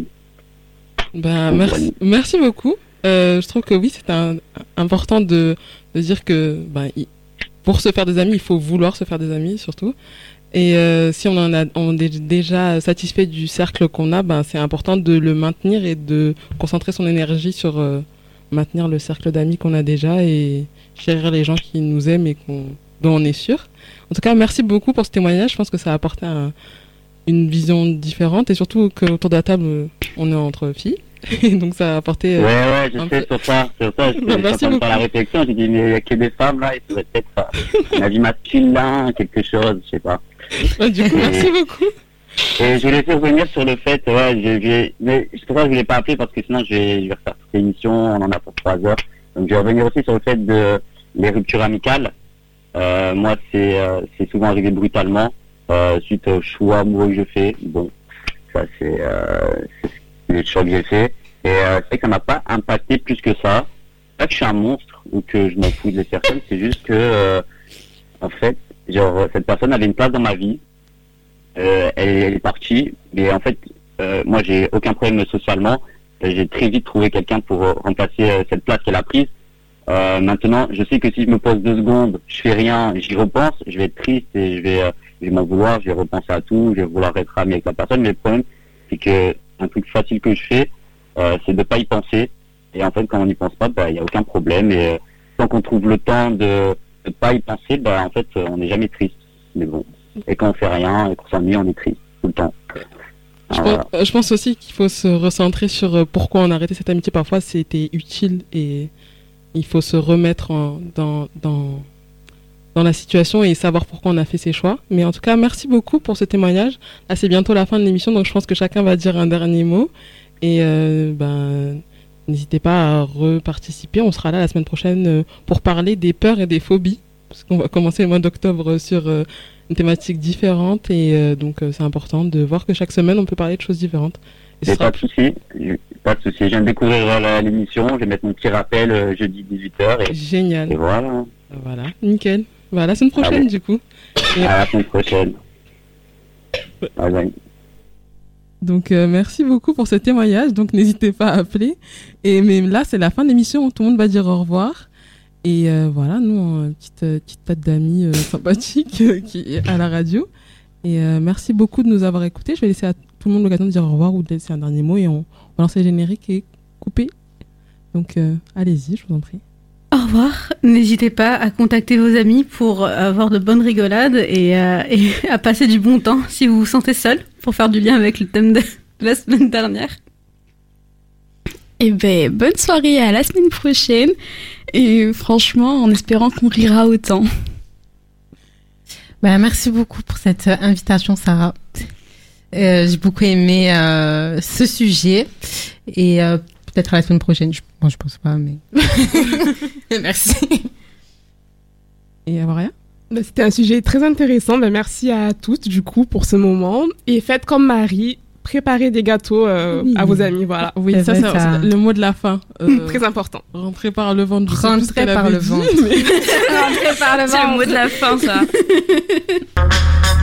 Ben, merci beaucoup. Je trouve que oui, c'est important de dire que pour se faire des amis, il faut vouloir se faire des amis surtout. Et si on est déjà satisfait du cercle qu'on a, c'est important de le maintenir et de concentrer son énergie sur maintenir le cercle d'amis qu'on a déjà et chérir les gens qui nous aiment et dont on est sûr. En tout cas, merci beaucoup pour ce témoignage. Je pense que ça a apporté une vision différente et surtout qu'autour de la table, on est entre filles. Et donc ça a apporté... Ouais, je sais, sur ça, merci beaucoup. Par la réflexion, j'ai dit, mais il n'y a que des femmes là, il faudrait peut-être un avis masculin, quelque chose, je sais pas. Du coup, merci beaucoup. Et je voulais revenir sur le fait, mais c'est pour ça que je ne voulais pas appeler, parce que sinon je vais refaire toute l'émission, on en a pour 3 heures. Donc je vais revenir aussi sur le fait de les ruptures amicales. Moi, c'est souvent arrivé brutalement, suite au choix amoureux que je fais. Bon, ça c'est les choix que j'ai fait. Et c'est vrai que ça m'a pas impacté plus que ça. Pas que je suis un monstre ou que je m'en fous des personnes, c'est juste que en fait, genre cette personne avait une place dans ma vie. Elle est partie, mais en fait, moi j'ai aucun problème socialement. J'ai très vite trouvé quelqu'un pour remplacer cette place qu'elle a prise. Maintenant, je sais que si je me pose 2 secondes, je fais rien, j'y repense, je vais être triste et je vais m'en vouloir, je vais repenser à tout, je vais vouloir être ami avec la personne. Mais le problème, c'est que un truc facile que je fais, c'est de pas y penser. Et en fait, quand on n'y pense pas, il y a aucun problème. Et tant qu'on trouve le temps de pas y penser, en fait, on n'est jamais triste. Mais bon. Et quand on fait rien et qu'on s'ennuie, on est triste tout le temps. Je pense aussi qu'il faut se recentrer sur pourquoi on a arrêté cette amitié. Parfois, c'était utile et il faut se remettre dans la situation et savoir pourquoi on a fait ses choix. Mais en tout cas, merci beaucoup pour ce témoignage. Là, c'est bientôt la fin de l'émission, donc je pense que chacun va dire un dernier mot. Et n'hésitez pas à reparticiper. On sera là la semaine prochaine pour parler des peurs et des phobies, parce qu'on va commencer le mois d'octobre sur une thématique différente. Et donc, c'est important de voir que chaque semaine, on peut parler de choses différentes. Pas de souci. Je viens de découvrir l'émission. Je vais mettre mon petit rappel jeudi 18h. Génial. Et voilà. Voilà, nickel. Voilà, la semaine prochaine, Allez. du coup. À la semaine prochaine. Bye bye. Donc, merci beaucoup pour ce témoignage. Donc, n'hésitez pas à appeler. Mais là, c'est la fin de l'émission. Tout le monde va dire au revoir. Et voilà, nous, petite tête d'amis sympathique qui est à la radio. Et merci beaucoup de nous avoir écoutés. Je vais laisser à tout le monde l'occasion de dire au revoir ou de laisser un dernier mot. Et on va lancer le générique et couper. Donc, allez-y, je vous en prie. Au revoir. N'hésitez pas à contacter vos amis pour avoir de bonnes rigolades et à passer du bon temps si vous vous sentez seul, pour faire du lien avec le thème de la semaine dernière. Et bonne soirée, à la semaine prochaine. Et franchement, en espérant qu'on rira autant. Merci beaucoup pour cette invitation, Sarah. J'ai beaucoup aimé ce sujet et peut-être à la semaine prochaine. Je pense pas, mais merci. Et Avaria? C'était un sujet très intéressant. Merci à tous du coup pour ce moment. Et faites comme Marie, préparez des gâteaux à vos amis. Voilà. Oui, ça. C'est le mot de la fin. Très important. Rentrez par le ventre. Rentrez par le ventre. C'est le mot de la fin, ça.